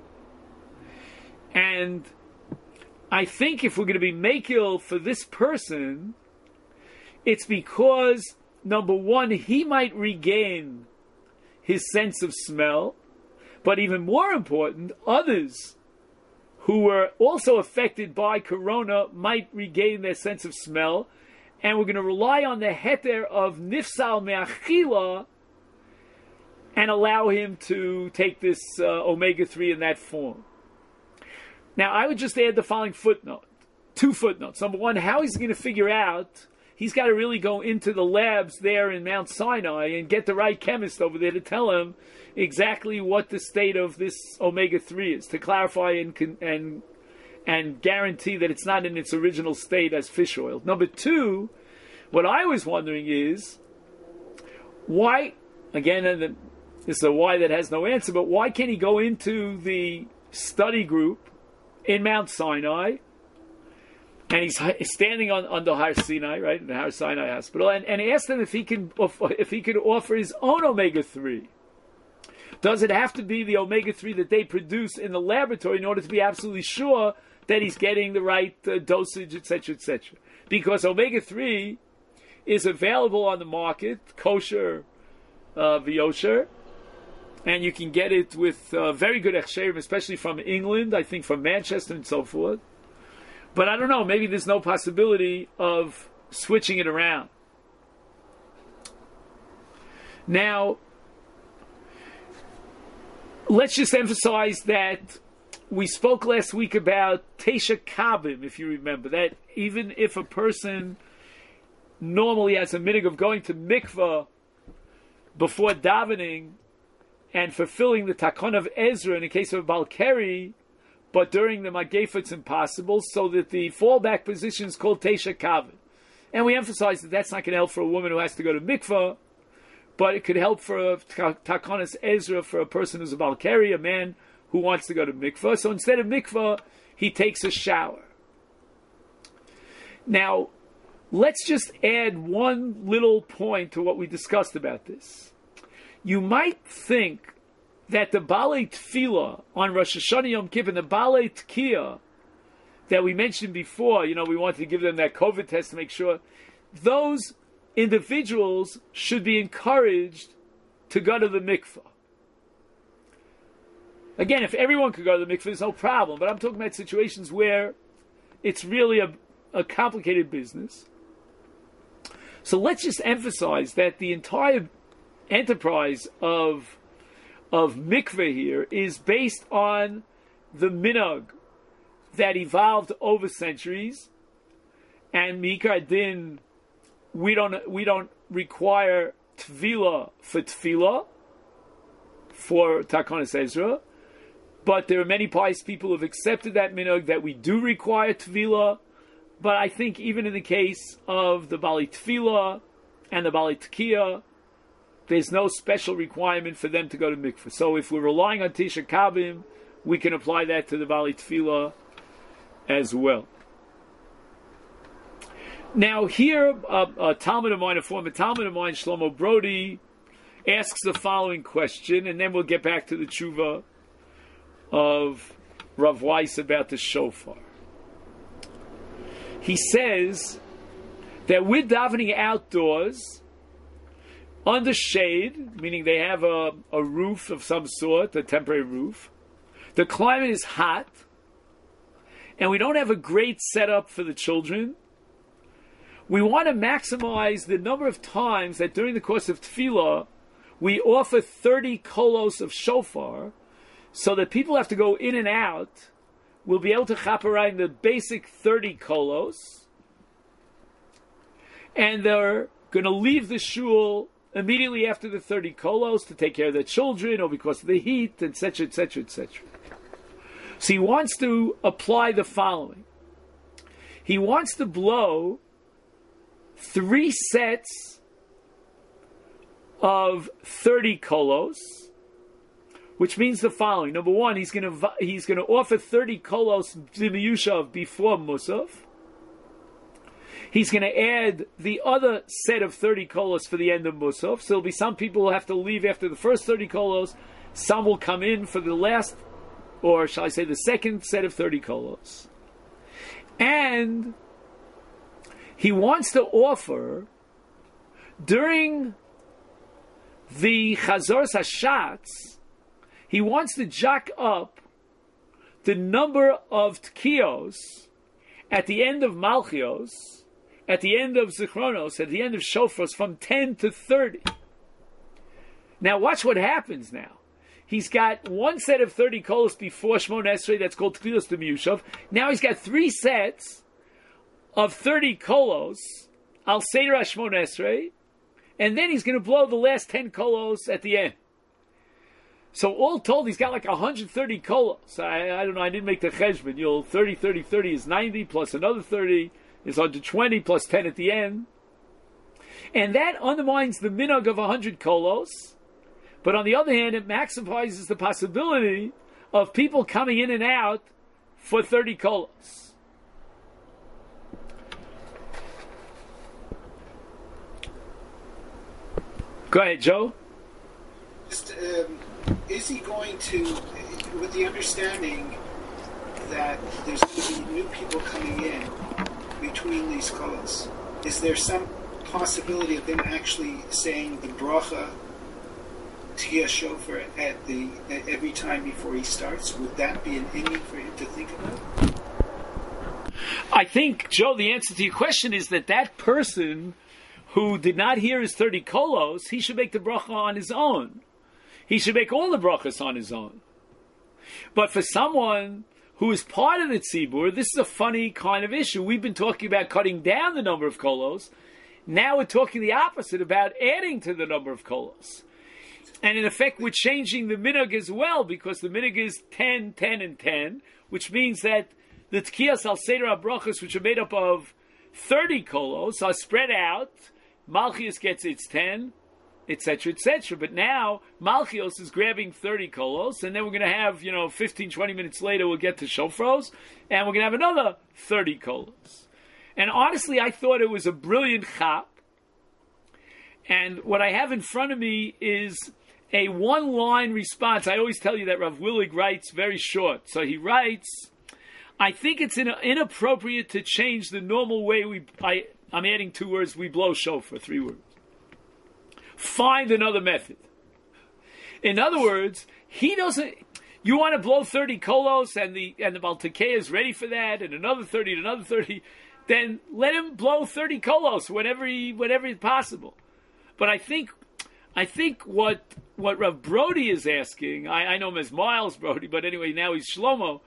And I think if we're going to be makil for this person, it's because, number one, he might regain his sense of smell, but even more important, others who were also affected by corona might regain their sense of smell, and we're going to rely on the heter of nifsal me'achila and allow him to take this omega-3 in that form. Now, I would just add the following footnote, 2 footnotes. Number one, how he's going to figure out, he's got to really go into the labs there in Mount Sinai and get the right chemist over there to tell him exactly what the state of this omega-3 is, to clarify and guarantee that it's not in its original state as fish oil. Number 2, what I was wondering is, why, again, this is a why that has no answer, but why can't he go into the study group in Mount Sinai, and he's standing on the Har Sinai, right, in the Har Sinai hospital, and ask them if he could offer his own omega-3. Does it have to be the omega-3 that they produce in the laboratory in order to be absolutely sure that he's getting the right dosage, etc., etc.? Because omega-3 is available on the market, kosher, v'yosher, and you can get it with very good hechsherim, especially from England, I think from Manchester and so forth. But I don't know, maybe there's no possibility of switching it around. Now, let's just emphasize that we spoke last week about Tesha Kabim, if you remember, that even if a person normally has a minhag of going to mikvah before davening and fulfilling the takon of Ezra in the case of a Balkari, but during the Magefa it's impossible, so that the fallback position is called Tesha Kabim. And we emphasize that that's not going to help for a woman who has to go to mikvah, but it could help for a takonas Ezra for a person who's a Balkari, a man who wants to go to mikvah. So instead of mikvah, he takes a shower. Now, let's just add one little point to what we discussed about this. You might think that the Balei Tefillah on Rosh Hashanah Yom Kippur, and the Balei Tkiyah that we mentioned before, we wanted to give them that COVID test to make sure, those individuals should be encouraged to go to the mikvah. Again, if everyone could go to the mikvah, there's no problem, but I'm talking about situations where it's really a complicated business. So let's just emphasize that the entire enterprise of mikveh here is based on the minhag that evolved over centuries, and Mikar Din, we don't require tefillah for Takonis Ezra, but there are many pious people who have accepted that minhag that we do require tefillah. But I think even in the case of the Balei Tefillah and the Balei Tkiyah, there's no special requirement for them to go to mikveh. So if we're relying on Tisha Kabim, we can apply that to the Balei Tefillah as well. Now here, a Talmud of mine, a former Talmud of mine, Shlomo Brody, asks the following question, and then we'll get back to the tshuva of Rav Weiss about the shofar. He says that we're davening outdoors under shade, meaning they have a roof of some sort, a temporary roof. The climate is hot, and we don't have a great setup for the children. We want to maximize the number of times that during the course of tefillah we offer 30 kolos of shofar, so that people have to go in and out. We'll be able to chaperayim the basic 30 kolos, and they're going to leave the shul immediately after the 30 kolos to take care of their children, or because of the heat, etc., etc., etc. So he wants to apply the following. He wants to blow 3 sets of 30 kolos which means the following. Number one, he's going to offer 30 kolos d'miyushav before Musaf. He's going to add the other set of 30 kolos for the end of Musaf. So there'll be some people who have to leave after the first 30 kolos. Some will come in for the last, or shall I say the second set of 30 kolos. And he wants to offer, during the Chazor Hashatz, he wants to jack up the number of tkiyos at the end of Malchios, at the end of Zichronos, at the end of Shofros, from 10 to 30. Now watch what happens now. He's got one set of 30 kolos before Shmon Esrei, that's called Tkiyos D'Miyushav. Now he's got three sets of 30 kolos, Al Seder Shmon Esrei, and then he's going to blow the last 10 kolos at the end. So all told, he's got like 130 kolos. I don't know, I didn't make the cheshbon. 30, 30, 30 is 90, plus another 30 is 120, plus 10 at the end. And that undermines the minhag of 100 kolos. But on the other hand, it maximizes the possibility of people coming in and out for 30 kolos. Go ahead, Joe. Just, is he going to, with the understanding that there's going to be new people coming in between these kolos, is there some possibility of them actually saying the bracha Tia Shofar at every time before he starts? Would that be an inning for him to think about? I think, Joe, the answer to your question is that person who did not hear his 30 kolos, he should make the bracha on his own. He should make all the brachas on his own. But for someone who is part of the tzibur, this is a funny kind of issue. We've been talking about cutting down the number of kolos. Now we're talking the opposite, about adding to the number of kolos. And in effect, we're changing the minhag as well, because the minhag is 10, 10, and 10, which means that the tkiyas al seder brachas, which are made up of 30 kolos, are spread out. Malchios gets its 10, etc., etc. But now, Malchios is grabbing 30 kolos, and then we're going to have, 15, 20 minutes later, we'll get to Shofros, and we're going to have another 30 kolos. And honestly, I thought it was a brilliant chap. And what I have in front of me is a one-line response. I always tell you that Rav Willig writes very short. So he writes, I think it's inappropriate to change the normal way I'm adding 2 words, we blow shofar, 3 words. Find another method. In other words, he doesn't, you want to blow 30 kolos and the Baltakea is ready for that, and another 30 and another 30, then let him blow 30 kolos whenever is possible. But I think what Rav Brody is asking, I know him as Miles Brody, but anyway, now he's Shlomo.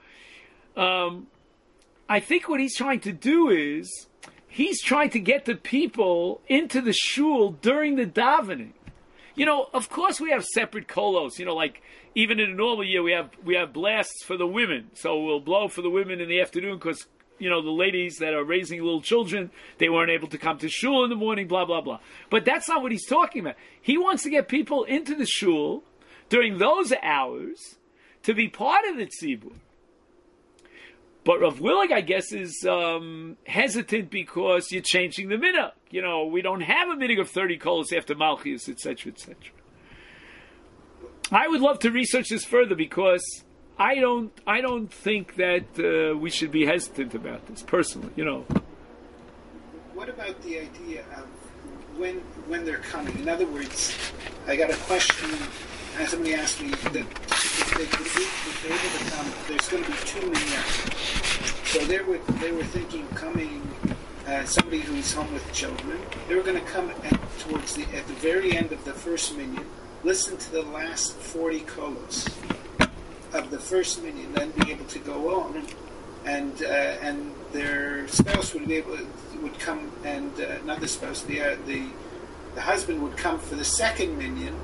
I think what he's trying to do is, he's trying to get the people into the shul during the davening. Of course we have separate kolos. Like even in a normal year we have blasts for the women. So we'll blow for the women in the afternoon because the ladies that are raising little children, they weren't able to come to shul in the morning, blah, blah, blah. But that's not what he's talking about. He wants to get people into the shul during those hours to be part of the tzibur. But Rav Willig, I guess, is hesitant because you're changing the minhag. We don't have a minhag of 30 kolos after Malchios, etc., etc. I would love to research this further because I don't think that we should be hesitant about this personally. What about the idea of when they're coming? In other words, I got a question. Somebody asked me that if they're able to come, there's going to be 2 minyan. So they were thinking coming, somebody who's home with children, they were going to come at the very end of the first minyan, listen to the last 40 kolos of the first minyan, then be able to go on, and their spouse would come, and not the spouse, the husband would come for the second minyan.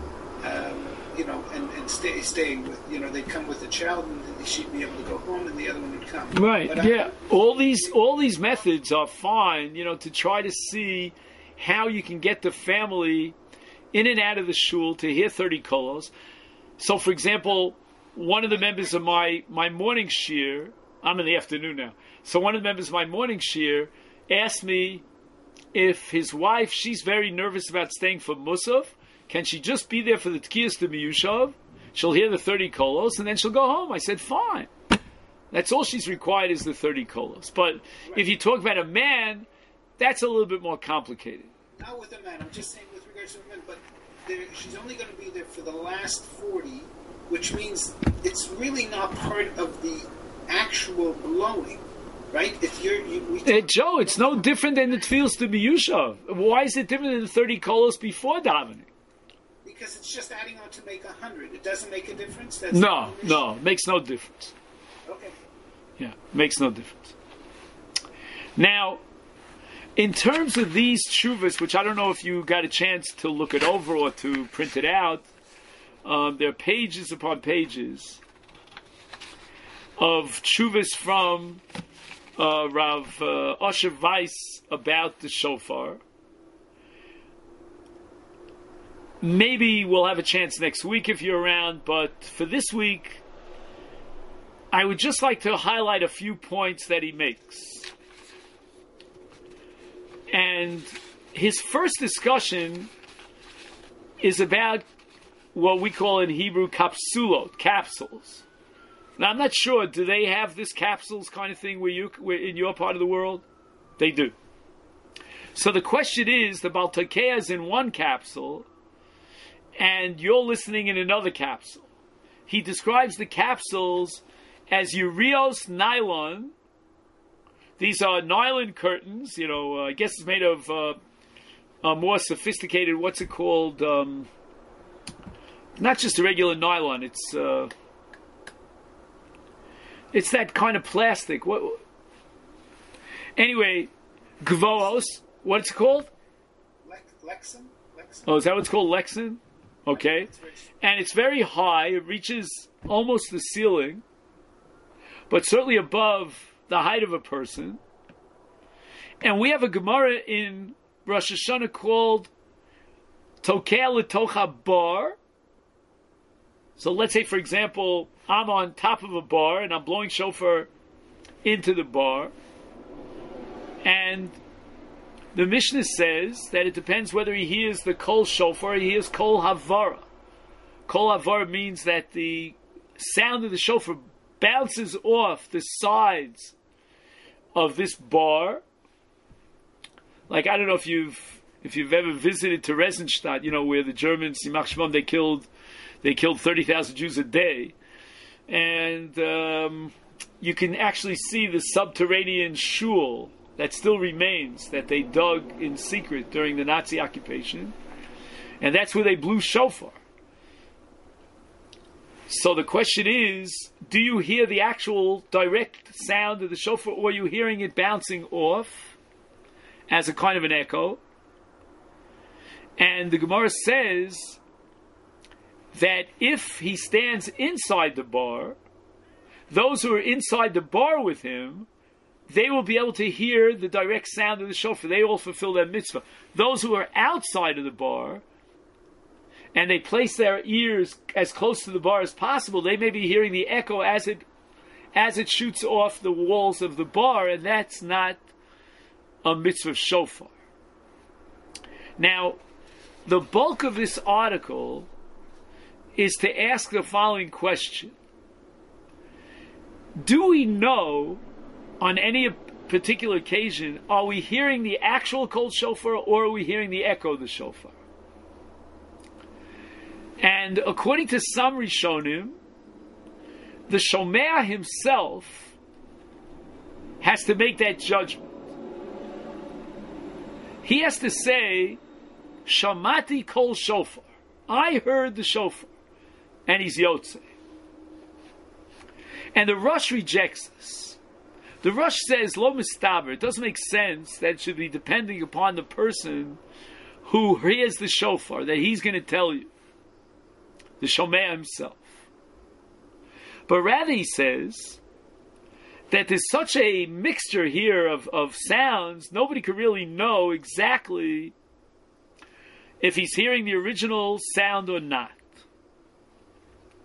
And stay with, they'd come with the child and she'd be able to go home and the other one would come. Right, but all these methods are fine, to try to see how you can get the family in and out of the shul to hear 30 kolos. So, for example, one of the members of my morning shiur, I'm in the afternoon now, so one of the members of my morning shiur asked me if his wife, she's very nervous about staying for Musaf, can she just be there for the Tkiyas to Miyushav? She'll hear the 30 kolos and then she'll go home. I said, fine. That's all she's required is the 30 kolos. But if you talk about a man, that's a little bit more complicated. Not with a man, I'm just saying with regards to a man, but she's only going to be there for the last 40, which means it's really not part of the actual blowing, right? If Joe, it's no different than the tefillos to Miyushav. Why is it different than the 30 kolos before davening? Because it's just adding on to make 100. It doesn't make a difference? No, makes no difference. Okay. Yeah, makes no difference. Now, in terms of these tshuvas, which I don't know if you got a chance to look it over or to print it out, there are pages upon pages of tshuvas from Rav Osher Weiss about the shofar. Maybe we'll have a chance next week if you're around, but for this week, I would just like to highlight a few points that he makes. And his first discussion is about what we call in Hebrew kapsulot, capsules. Now, I'm not sure, do they have this capsules kind of thing where in your part of the world? They do. So the question is, the Baltakeya is in one capsule, and you're listening in another capsule. He describes the capsules as Urios nylon. These are nylon curtains, I guess it's made of a more sophisticated, what's it called? Not just a regular nylon, it's that kind of plastic. Anyway, Gvoos, what's it called? Lexan? Oh, is that what it's called? Lexan? Okay. And it's very high. It reaches almost the ceiling, but certainly above the height of a person. And we have a Gemara in Rosh Hashanah called Tokea L'tocha Bar. So let's say, for example, I'm on top of a bar and I'm blowing shofar into the bar. And the Mishnah says that it depends whether he hears the kol shofar or he hears kol havara. Kol havara means that the sound of the shofar bounces off the sides of this bar. Like, I don't know if you've ever visited Theresienstadt, where the Germans, Yimach Shmom, they killed 30,000 Jews a day. And you can actually see the subterranean shul that still remains, that they dug in secret during the Nazi occupation. And that's where they blew shofar. So the question is, do you hear the actual direct sound of the shofar, or are you hearing it bouncing off as a kind of an echo? And the Gemara says that if he stands inside the bar, those who are inside the bar with him, they will be able to hear the direct sound of the shofar. They all fulfill their mitzvah. Those who are outside of the bar, and they place their ears as close to the bar as possible, they may be hearing the echo as it shoots off the walls of the bar, and that's not a mitzvah of shofar. Now, the bulk of this article is to ask the following question. Do we know, on any particular occasion, are we hearing the actual kol shofar or are we hearing the echo of the shofar? And according to some Rishonim, the Shomea himself has to make that judgment. He has to say, Shamati kol shofar. I heard the shofar. And he's Yotzei. And the Rosh rejects this. The Rosh says, Lo mistaber. It doesn't make sense that it should be depending upon the person who hears the shofar, that he's going to tell you. The Shomea himself. But rather he says that there's such a mixture here of sounds, nobody could really know exactly if he's hearing the original sound or not.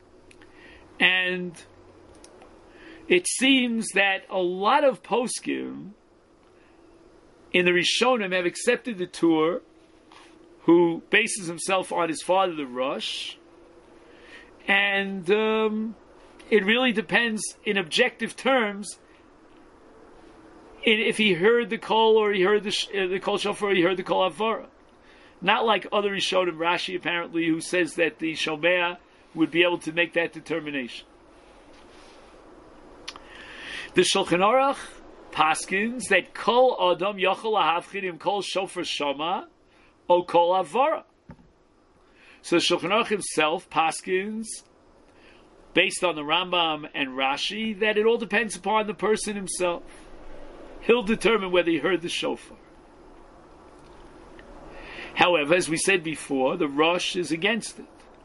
And it seems that a lot of poskim in the Rishonim have accepted the Tur, who bases himself on his father, the Rosh, and it really depends in objective terms if he heard the kol or he heard the kol shofar or he heard the kol havara. Not like other Rishonim, Rashi apparently, who says that the shomea would be able to make that determination. The Shulchan Aruch paskins that kol adam yachol lahavchin im kol shofar shama o kol havara. So the Shulchan Aruch himself paskins, based on the Rambam and Rashi, that it all depends upon the person himself. He'll determine whether he heard the shofar. However, as we said before, the Rosh is against it.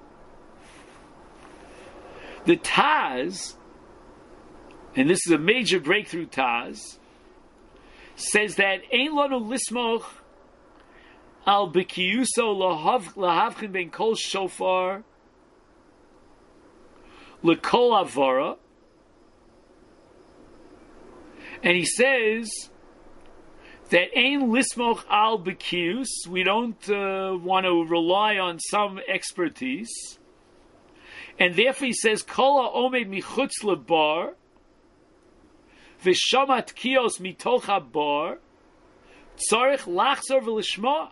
The Taz, and this is a major breakthrough Taz, says that Ein lanu lismoch al b'kiyuso lahavchin ben kol shofar lekol avara. And he says that Ein lismoch al b'kiyus, we don't want to rely on some expertise. And therefore he says, Kol ha'omed michutz lebar, v'shamat kiyos mitoch habar, tzarich lachzor v'lishma.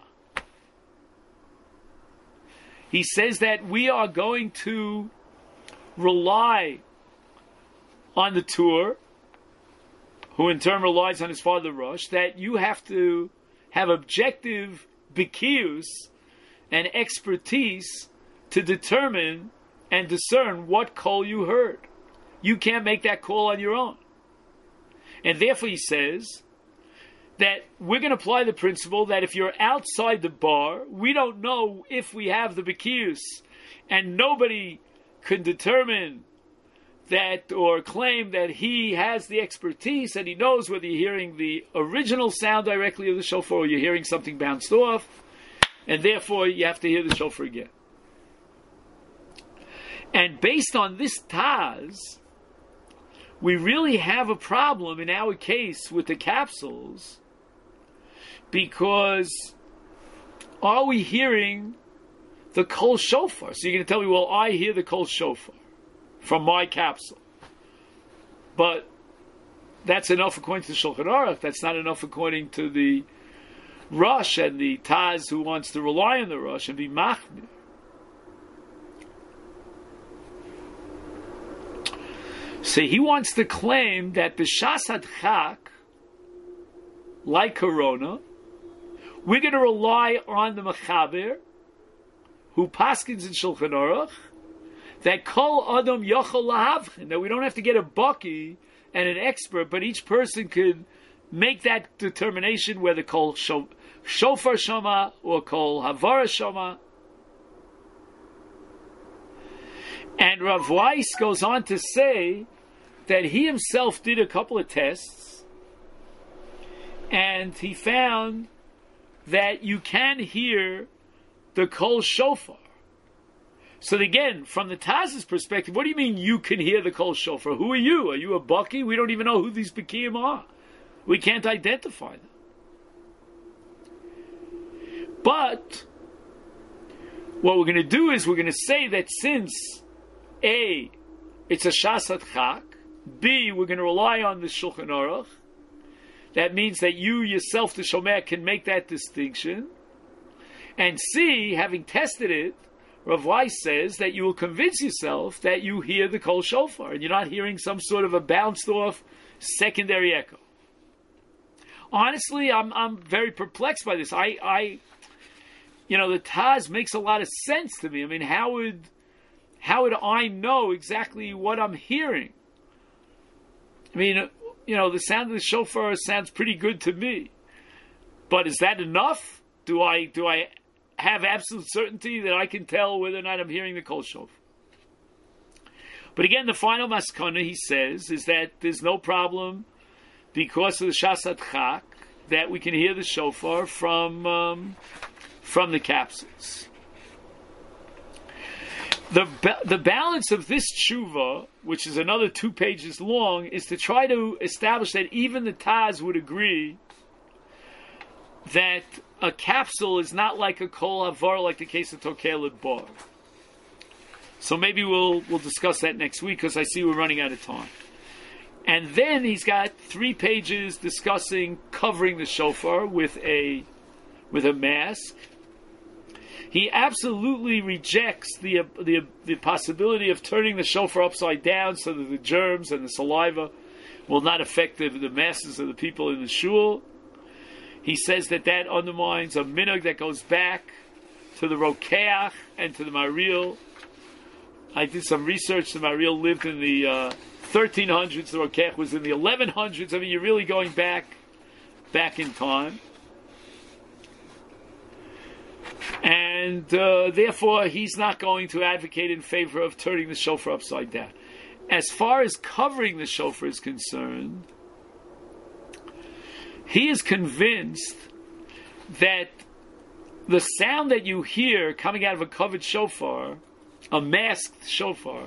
He says that we are going to rely on the Tur, who in turn relies on his father Rosh, that you have to have objective bikiyus and expertise to determine and discern what call you heard. You can't make that call on your own. And therefore he says that we're going to apply the principle that if you're outside the bar, we don't know if we have the bikiyus, and nobody can determine that or claim that he has the expertise and he knows whether you're hearing the original sound directly of the shofar or you're hearing something bounced off, and therefore you have to hear the shofar again. And based on this Taz, we really have a problem in our case with the capsules, because are we hearing the kol shofar? So you're going to tell me, well, I hear the kol shofar from my capsule. But that's enough according to the Shulchan Aruch. That's not enough according to the Rosh and the Taz, who wants to rely on the Rosh and be machmir. So he wants to claim that b'shas hadchak, like Corona, we're going to rely on the Mechaber, who paskins in Shulchan Aruch, that kol adam yachol lahavchin, that we don't have to get a baki and an expert, but each person could make that determination whether kol shofar shama or kol havara shama. And Rav Weiss goes on to say that he himself did a couple of tests, and he found that you can hear the kol shofar. So again, from the Taz's perspective, what do you mean you can hear the kol shofar? Who are you? Are you a baki? We don't even know who these Bekiim are. We can't identify them. But what we're going to do is we're going to say that since A, it's a shas hadchak, B, we're going to rely on the Shulchan Aruch, that means that you yourself, the Shomer, can make that distinction, and C, having tested it, Rav Weiss says that you will convince yourself that you hear the kol shofar, and you're not hearing some sort of a bounced off secondary echo. Honestly, I'm very perplexed by this. The Taz makes a lot of sense to me. I mean, how would I know exactly what I'm hearing? I mean, the sound of the shofar sounds pretty good to me, but is that enough? Do I have absolute certainty that I can tell whether or not I'm hearing the kol shofar? But again, the final maskana, he says, is that there's no problem because of the shas hadchak that we can hear the shofar from the capsules. The balance of this tshuva, which is another 2 pages long, is to try to establish that even the Taz would agree that a capsule is not like a kol havar, like the case of Tokei Ledbar. So maybe we'll discuss that next week, because I see we're running out of time. And then he's got 3 pages discussing covering the shofar with a mask. He absolutely rejects the possibility of turning the shofar upside down so that the germs and the saliva will not affect the masses of the people in the shul. He says that undermines a minhag that goes back to the Rokeach and to the Maril. I did some research. The Maril lived in the 1300s. The Rokeach was in the 1100s. I mean, you're really going back in time. And therefore, he's not going to advocate in favor of turning the shofar upside down. As far as covering the shofar is concerned, he is convinced that the sound that you hear coming out of a covered shofar, a masked shofar,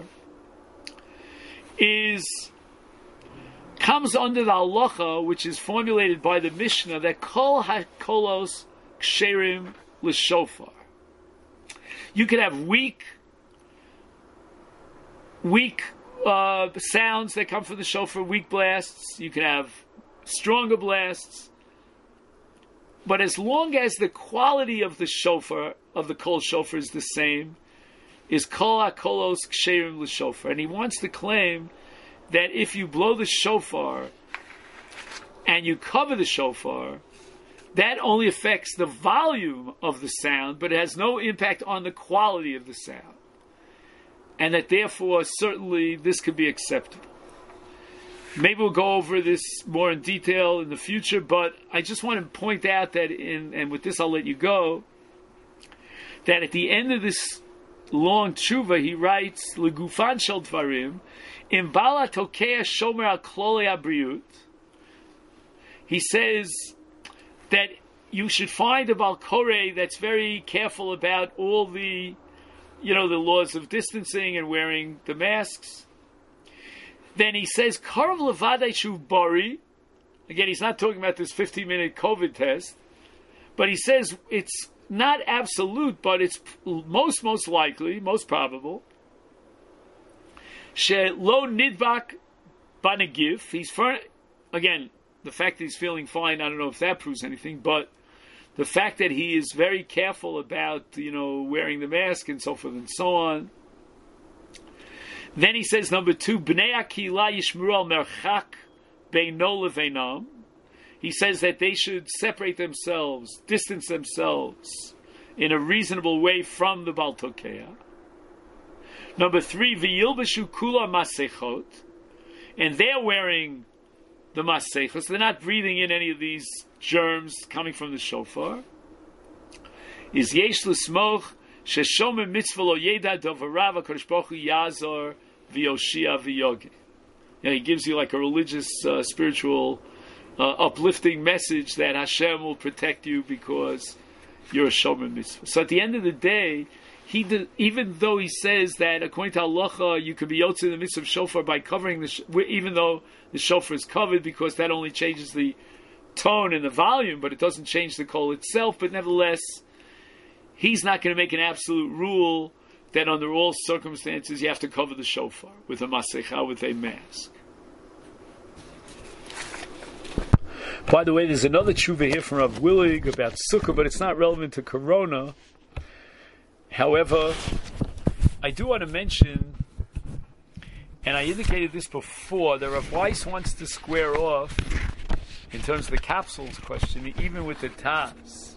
comes under the halacha, which is formulated by the Mishnah, that kol hakolos ksherim l'shofar. You could have weak sounds that come from the shofar, weak blasts. You can have stronger blasts. But as long as the quality of the shofar, of the kol shofar, is the same, is kol hakolos ksherim l'shofar. And he wants to claim that if you blow the shofar and you cover the shofar, that only affects the volume of the sound, but it has no impact on the quality of the sound. And that therefore, certainly, this could be acceptable. Maybe we'll go over this more in detail in the future, but I just want to point out that, and with this I'll let you go, that at the end of this long tshuva, he writes, Legufan shel dvarim, im bala tokea shomer al klolei habriut. He says that you should find a Baal Koreh that's very careful about all the laws of distancing and wearing the masks. Then he says, Karav levadai shuv bari. Again, he's not talking about this 15-minute COVID test, but he says it's not absolute, but it's most likely, most probable. She lo nidbak banegif. Again, the fact that he's feeling fine, I don't know if that proves anything, but the fact that he is very careful about, wearing the mask and so forth and so on. Then he says, number 2, Bnei HaKehila yishmuru al merchak beino leveinam. He says that they should separate themselves, distance themselves in a reasonable way from the Baal Tokea. Number 3, v'yilbeshu kula masechot. And they're wearing the masechos. They're not breathing in any of these germs coming from the shofar. Is yesh l'smoch sheshomer mitzvah lo yeda dovarav HaKadosh Baruch Hu yazor v'yoshia v'yogi. He gives you like a religious, spiritual, uplifting message that Hashem will protect you because you're a shomer mitzvah. So at the end of the day, even though he says that according to halacha you could be yotze in the midst of shofar by covering even though the shofar is covered, because that only changes the tone and the volume, but it doesn't change the kol itself. But nevertheless, he's not going to make an absolute rule that under all circumstances you have to cover the shofar with a masecha, with a mask. By the way, there's another tshuva here from Rav Willig about sukkah, but it's not relevant to corona. However, I do want to mention, and I indicated this before, that Rav Weiss wants to square off, in terms of the capsules question, even with the Taz.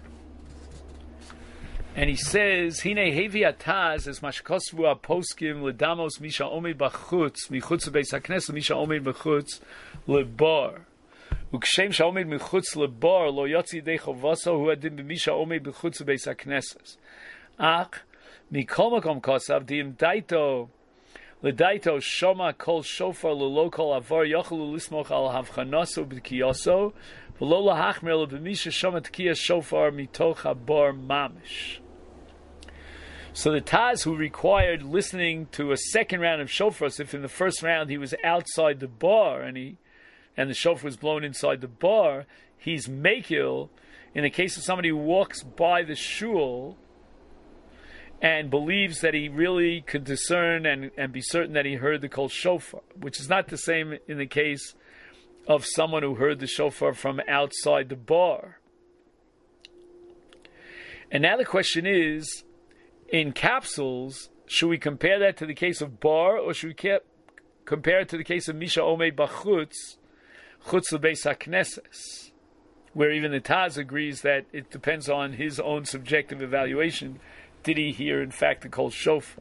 And he says, Hine hevi ataz es mashkosvu aposkim ledamos misha omed bachutz michutz beis hakneses misha omed bachutz lebar ukshem shaomed michutz lebar lo yotzi dei chovaso hu adim b'misha omed bechutz beis hakneses ach mikol makom kosav dim daito ledaito shoma kol shofar lelo kol avar yochelu lismoch al havchanoso b'kiyoso v'lo lahachmer lo b'misha shoma tkiya shofar mitoch habar mamish. So the Taz, who required listening to a second round of shofars, if in the first round he was outside the bar and the shofar was blown inside the bar, he's mekil in the case of somebody who walks by the shul and believes that he really could discern and be certain that he heard the kol shofar, which is not the same in the case of someone who heard the shofar from outside the bar. And now the question is, in capsules, should we compare that to the case of bar, or should we compare it to the case of Misha Omed Bachutz, Chutz L'Beis HaKnesses, where even the Taz agrees that it depends on his own subjective evaluation. Did he hear, in fact, the kol shofar?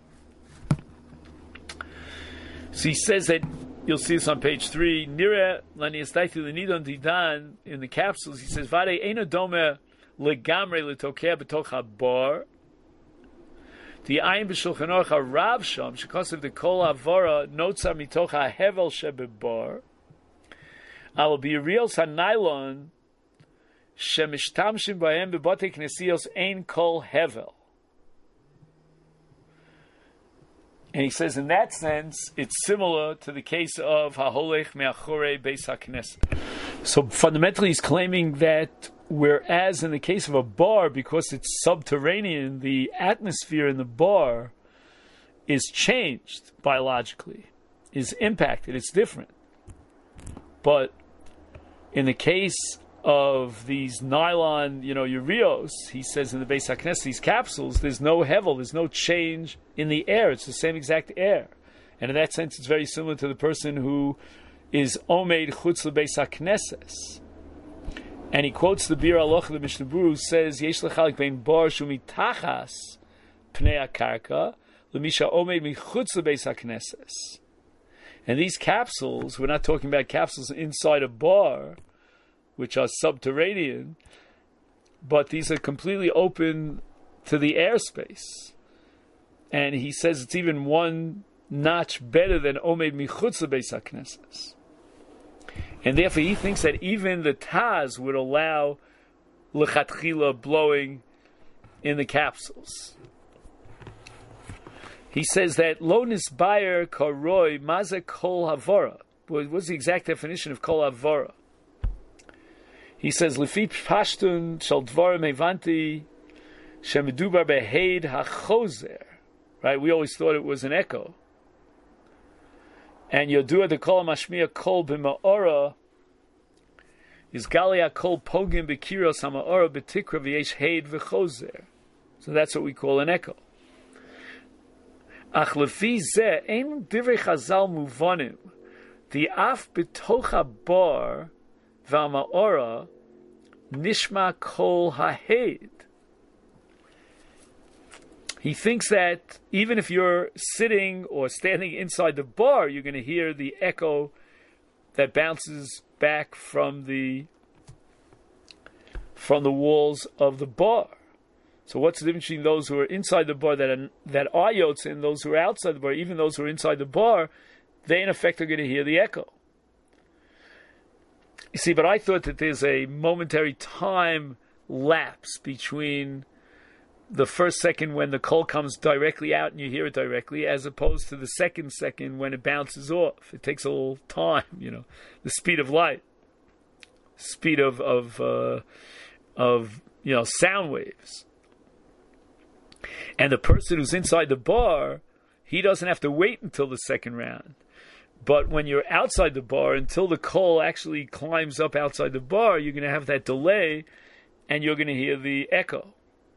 So he says that, you'll see this on page 3, Nira Laniastaitu Lenidon Didan, in the capsules, he says, Vade Eino Dome Legamre Letokea B'toch HaBar, the Ayin B'Shulchan Aruch HaRav Sham, Shekosev the Kol Havara Notzar Mitoch HaHevel Shebebar, Al B'Yirios HaNylon Shemishtamshim B'Hem B'Botei Knesios Ein Kol Hevel. And he says, in that sense, it's similar to the case of Haholech Me'achorei Beis HaKnesset. So fundamentally, he's claiming that whereas in the case of a bar, because it's subterranean, the atmosphere in the bar is changed biologically, is impacted, it's different. But in the case of these nylon, urios, he says in the Beis HaKnesset, these capsules, there's no hevel, there's no change in the air. It's the same exact air. And in that sense, it's very similar to the person who is Omed Chutz L'Beis HaKnesses. And he quotes the Bir Aloch, the Mishnah Berurah, who says, Yesh L'chalik Bein Bar Shumitachas Pnei HaKarka L'Misha Omed Michutz L'Beis HaKnesses. And these capsules, we're not talking about capsules inside a bar, which are subterranean, but these are completely open to the airspace. And he says it's even one notch better than Omed Michutz L'Beis HaKnesses. And therefore he thinks that even the Taz would allow L'chatchila blowing in the capsules. He says that Lo Nisbayer Karoi Maze Kol Havara. What's the exact definition of Kol Havara? He says, Lefi Pashtun Shal Dvarim Evanti Shemedubar Beheid HaChozer. Right? We always thought it was an echo. And Yodua de Kol Mashmiya Kol B'Ma'ora is Galia Kol Pogim B'Kiros HaMa'ora B'Tikra V'yesh Heid V'Chozer. So that's what we call an echo. Ach Lefi Zeh Ein Divrei Chazal Muvanim the Af B'Toch HaBar V'Ma'ora Nishma Kol HaHeid. He thinks that even if you're sitting or standing inside the bar, you're going to hear the echo that bounces back from the walls of the bar. So what's the difference between those who are inside the bar that are yotze and those who are outside the bar? Even those who are inside the bar, they in effect are going to hear the echo. You see, but I thought that there's a momentary time lapse between the first second when the kol comes directly out and you hear it directly, as opposed to the second when it bounces off. It takes a little time, the speed of light, speed of sound waves. And the person who's inside the bar, he doesn't have to wait until the second round. But when you're outside the bar, until the kol actually climbs up outside the bar, you're going to have that delay, and you're going to hear the echo.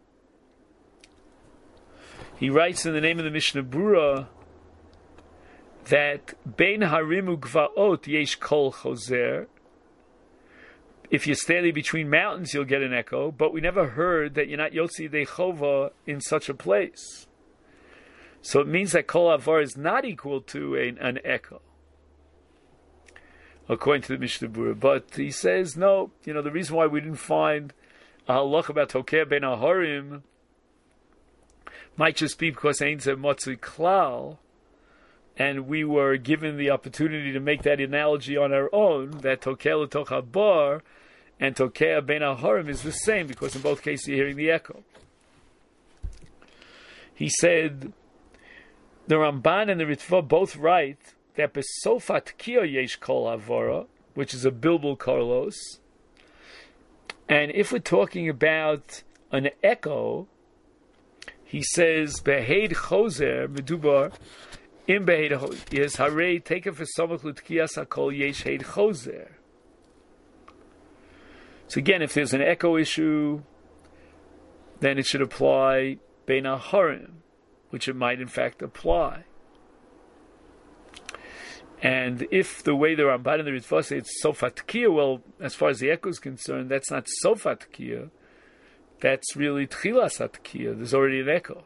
He writes in the name of the Mishnah Berurah that Bein Harim Ugvaot Yesh Kol Chozer. If you're standing between mountains, you'll get an echo, but we never heard that you're not Yotzi Dei Chova in such a place. So it means that Kol Havar is not equal to an echo, according to the Mishnah Berurah. But he says, no, the reason why we didn't find a halach about Tokeh Ben Aharim might just be because Ein Zeh Motzei Klal, and we were given the opportunity to make that analogy on our own, that Tokeh L'toch HaBar and Tokeh Ben Aharim is the same, because in both cases you're hearing the echo. He said, the Ramban and the Ritva both write that besofa tkiya yesh kol havara, which is a bilbul karlos. And if we're talking about an echo, he says, beheid choser, medubar, im beheid yes, hare take it for samach lutkiyas hakol yesh heid choser. So again, if there's an echo issue, then it should apply bein harim, which it might in fact apply. And if the way the Ramban and the Ritva say it's sofa tkiya, well, as far as the echo is concerned, that's not sofa tkiya. That's really tchilas tkiya. There's already an echo.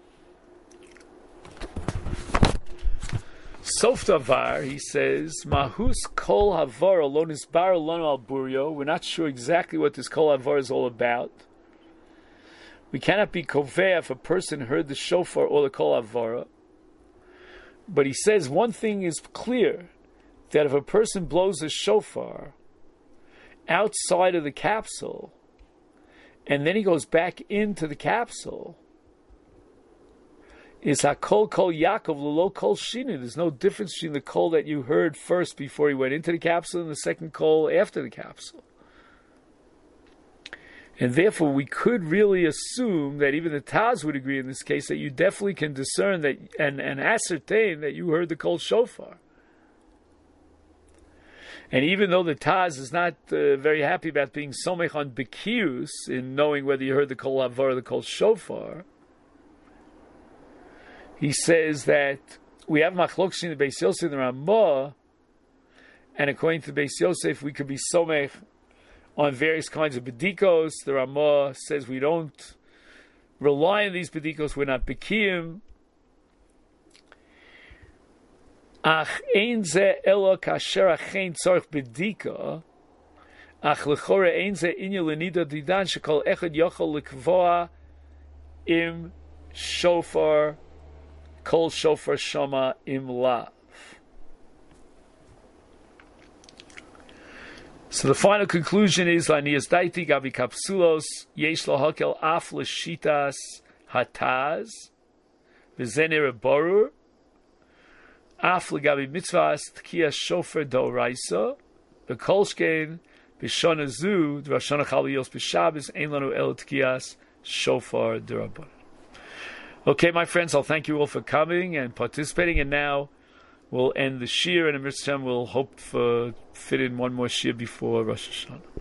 Sof davar, he says, mahus kol havar alon isbar alon al burio. We're not sure exactly what this kol havar is all about. We cannot be koveh if a person heard the shofar or the kol havara. But he says one thing is clear, that if a person blows a shofar outside of the capsule, and then he goes back into the capsule, it's hakol kol Yaakov lelo kol shinu. There's no difference between the kol that you heard first before he went into the capsule and the second kol after the capsule. And therefore, we could really assume that even the Taz would agree in this case that you definitely can discern that and ascertain that you heard the kol shofar. And even though the Taz is not very happy about being somech on bekius in knowing whether you heard the kol havar or the kol shofar, he says that we have machlokes in the Beis Yosef and the Ramah, and according to the Beis Yosef, we could be somech on various kinds of bedikos. The Ramah says we don't rely on these bedikos, we're not bekiyim. Ach ein ze elo kasher achein tzorich bedika, ach lechore ein ze inyo lenida didan shekol echad yochol lekvoa im shofar, kol shofar shama im lav. So the final conclusion is Lanias Daiti Gabi Kapsulos Yesh Lahakel Af Lashitas Hataz Vizenir Borur Af Gabi Mitzvahs Tkiya Shofer Do Raisa Bekolshkein Bishona Zu Drashona Chaliyos Bishabis Ein Lanu El Tkiyas Shofar Durabon. Okay, my friends, I'll thank you all for coming and participating, and now we'll end the shir, and in Mitzvah we'll hope for fit in one more shir before Rosh Hashanah.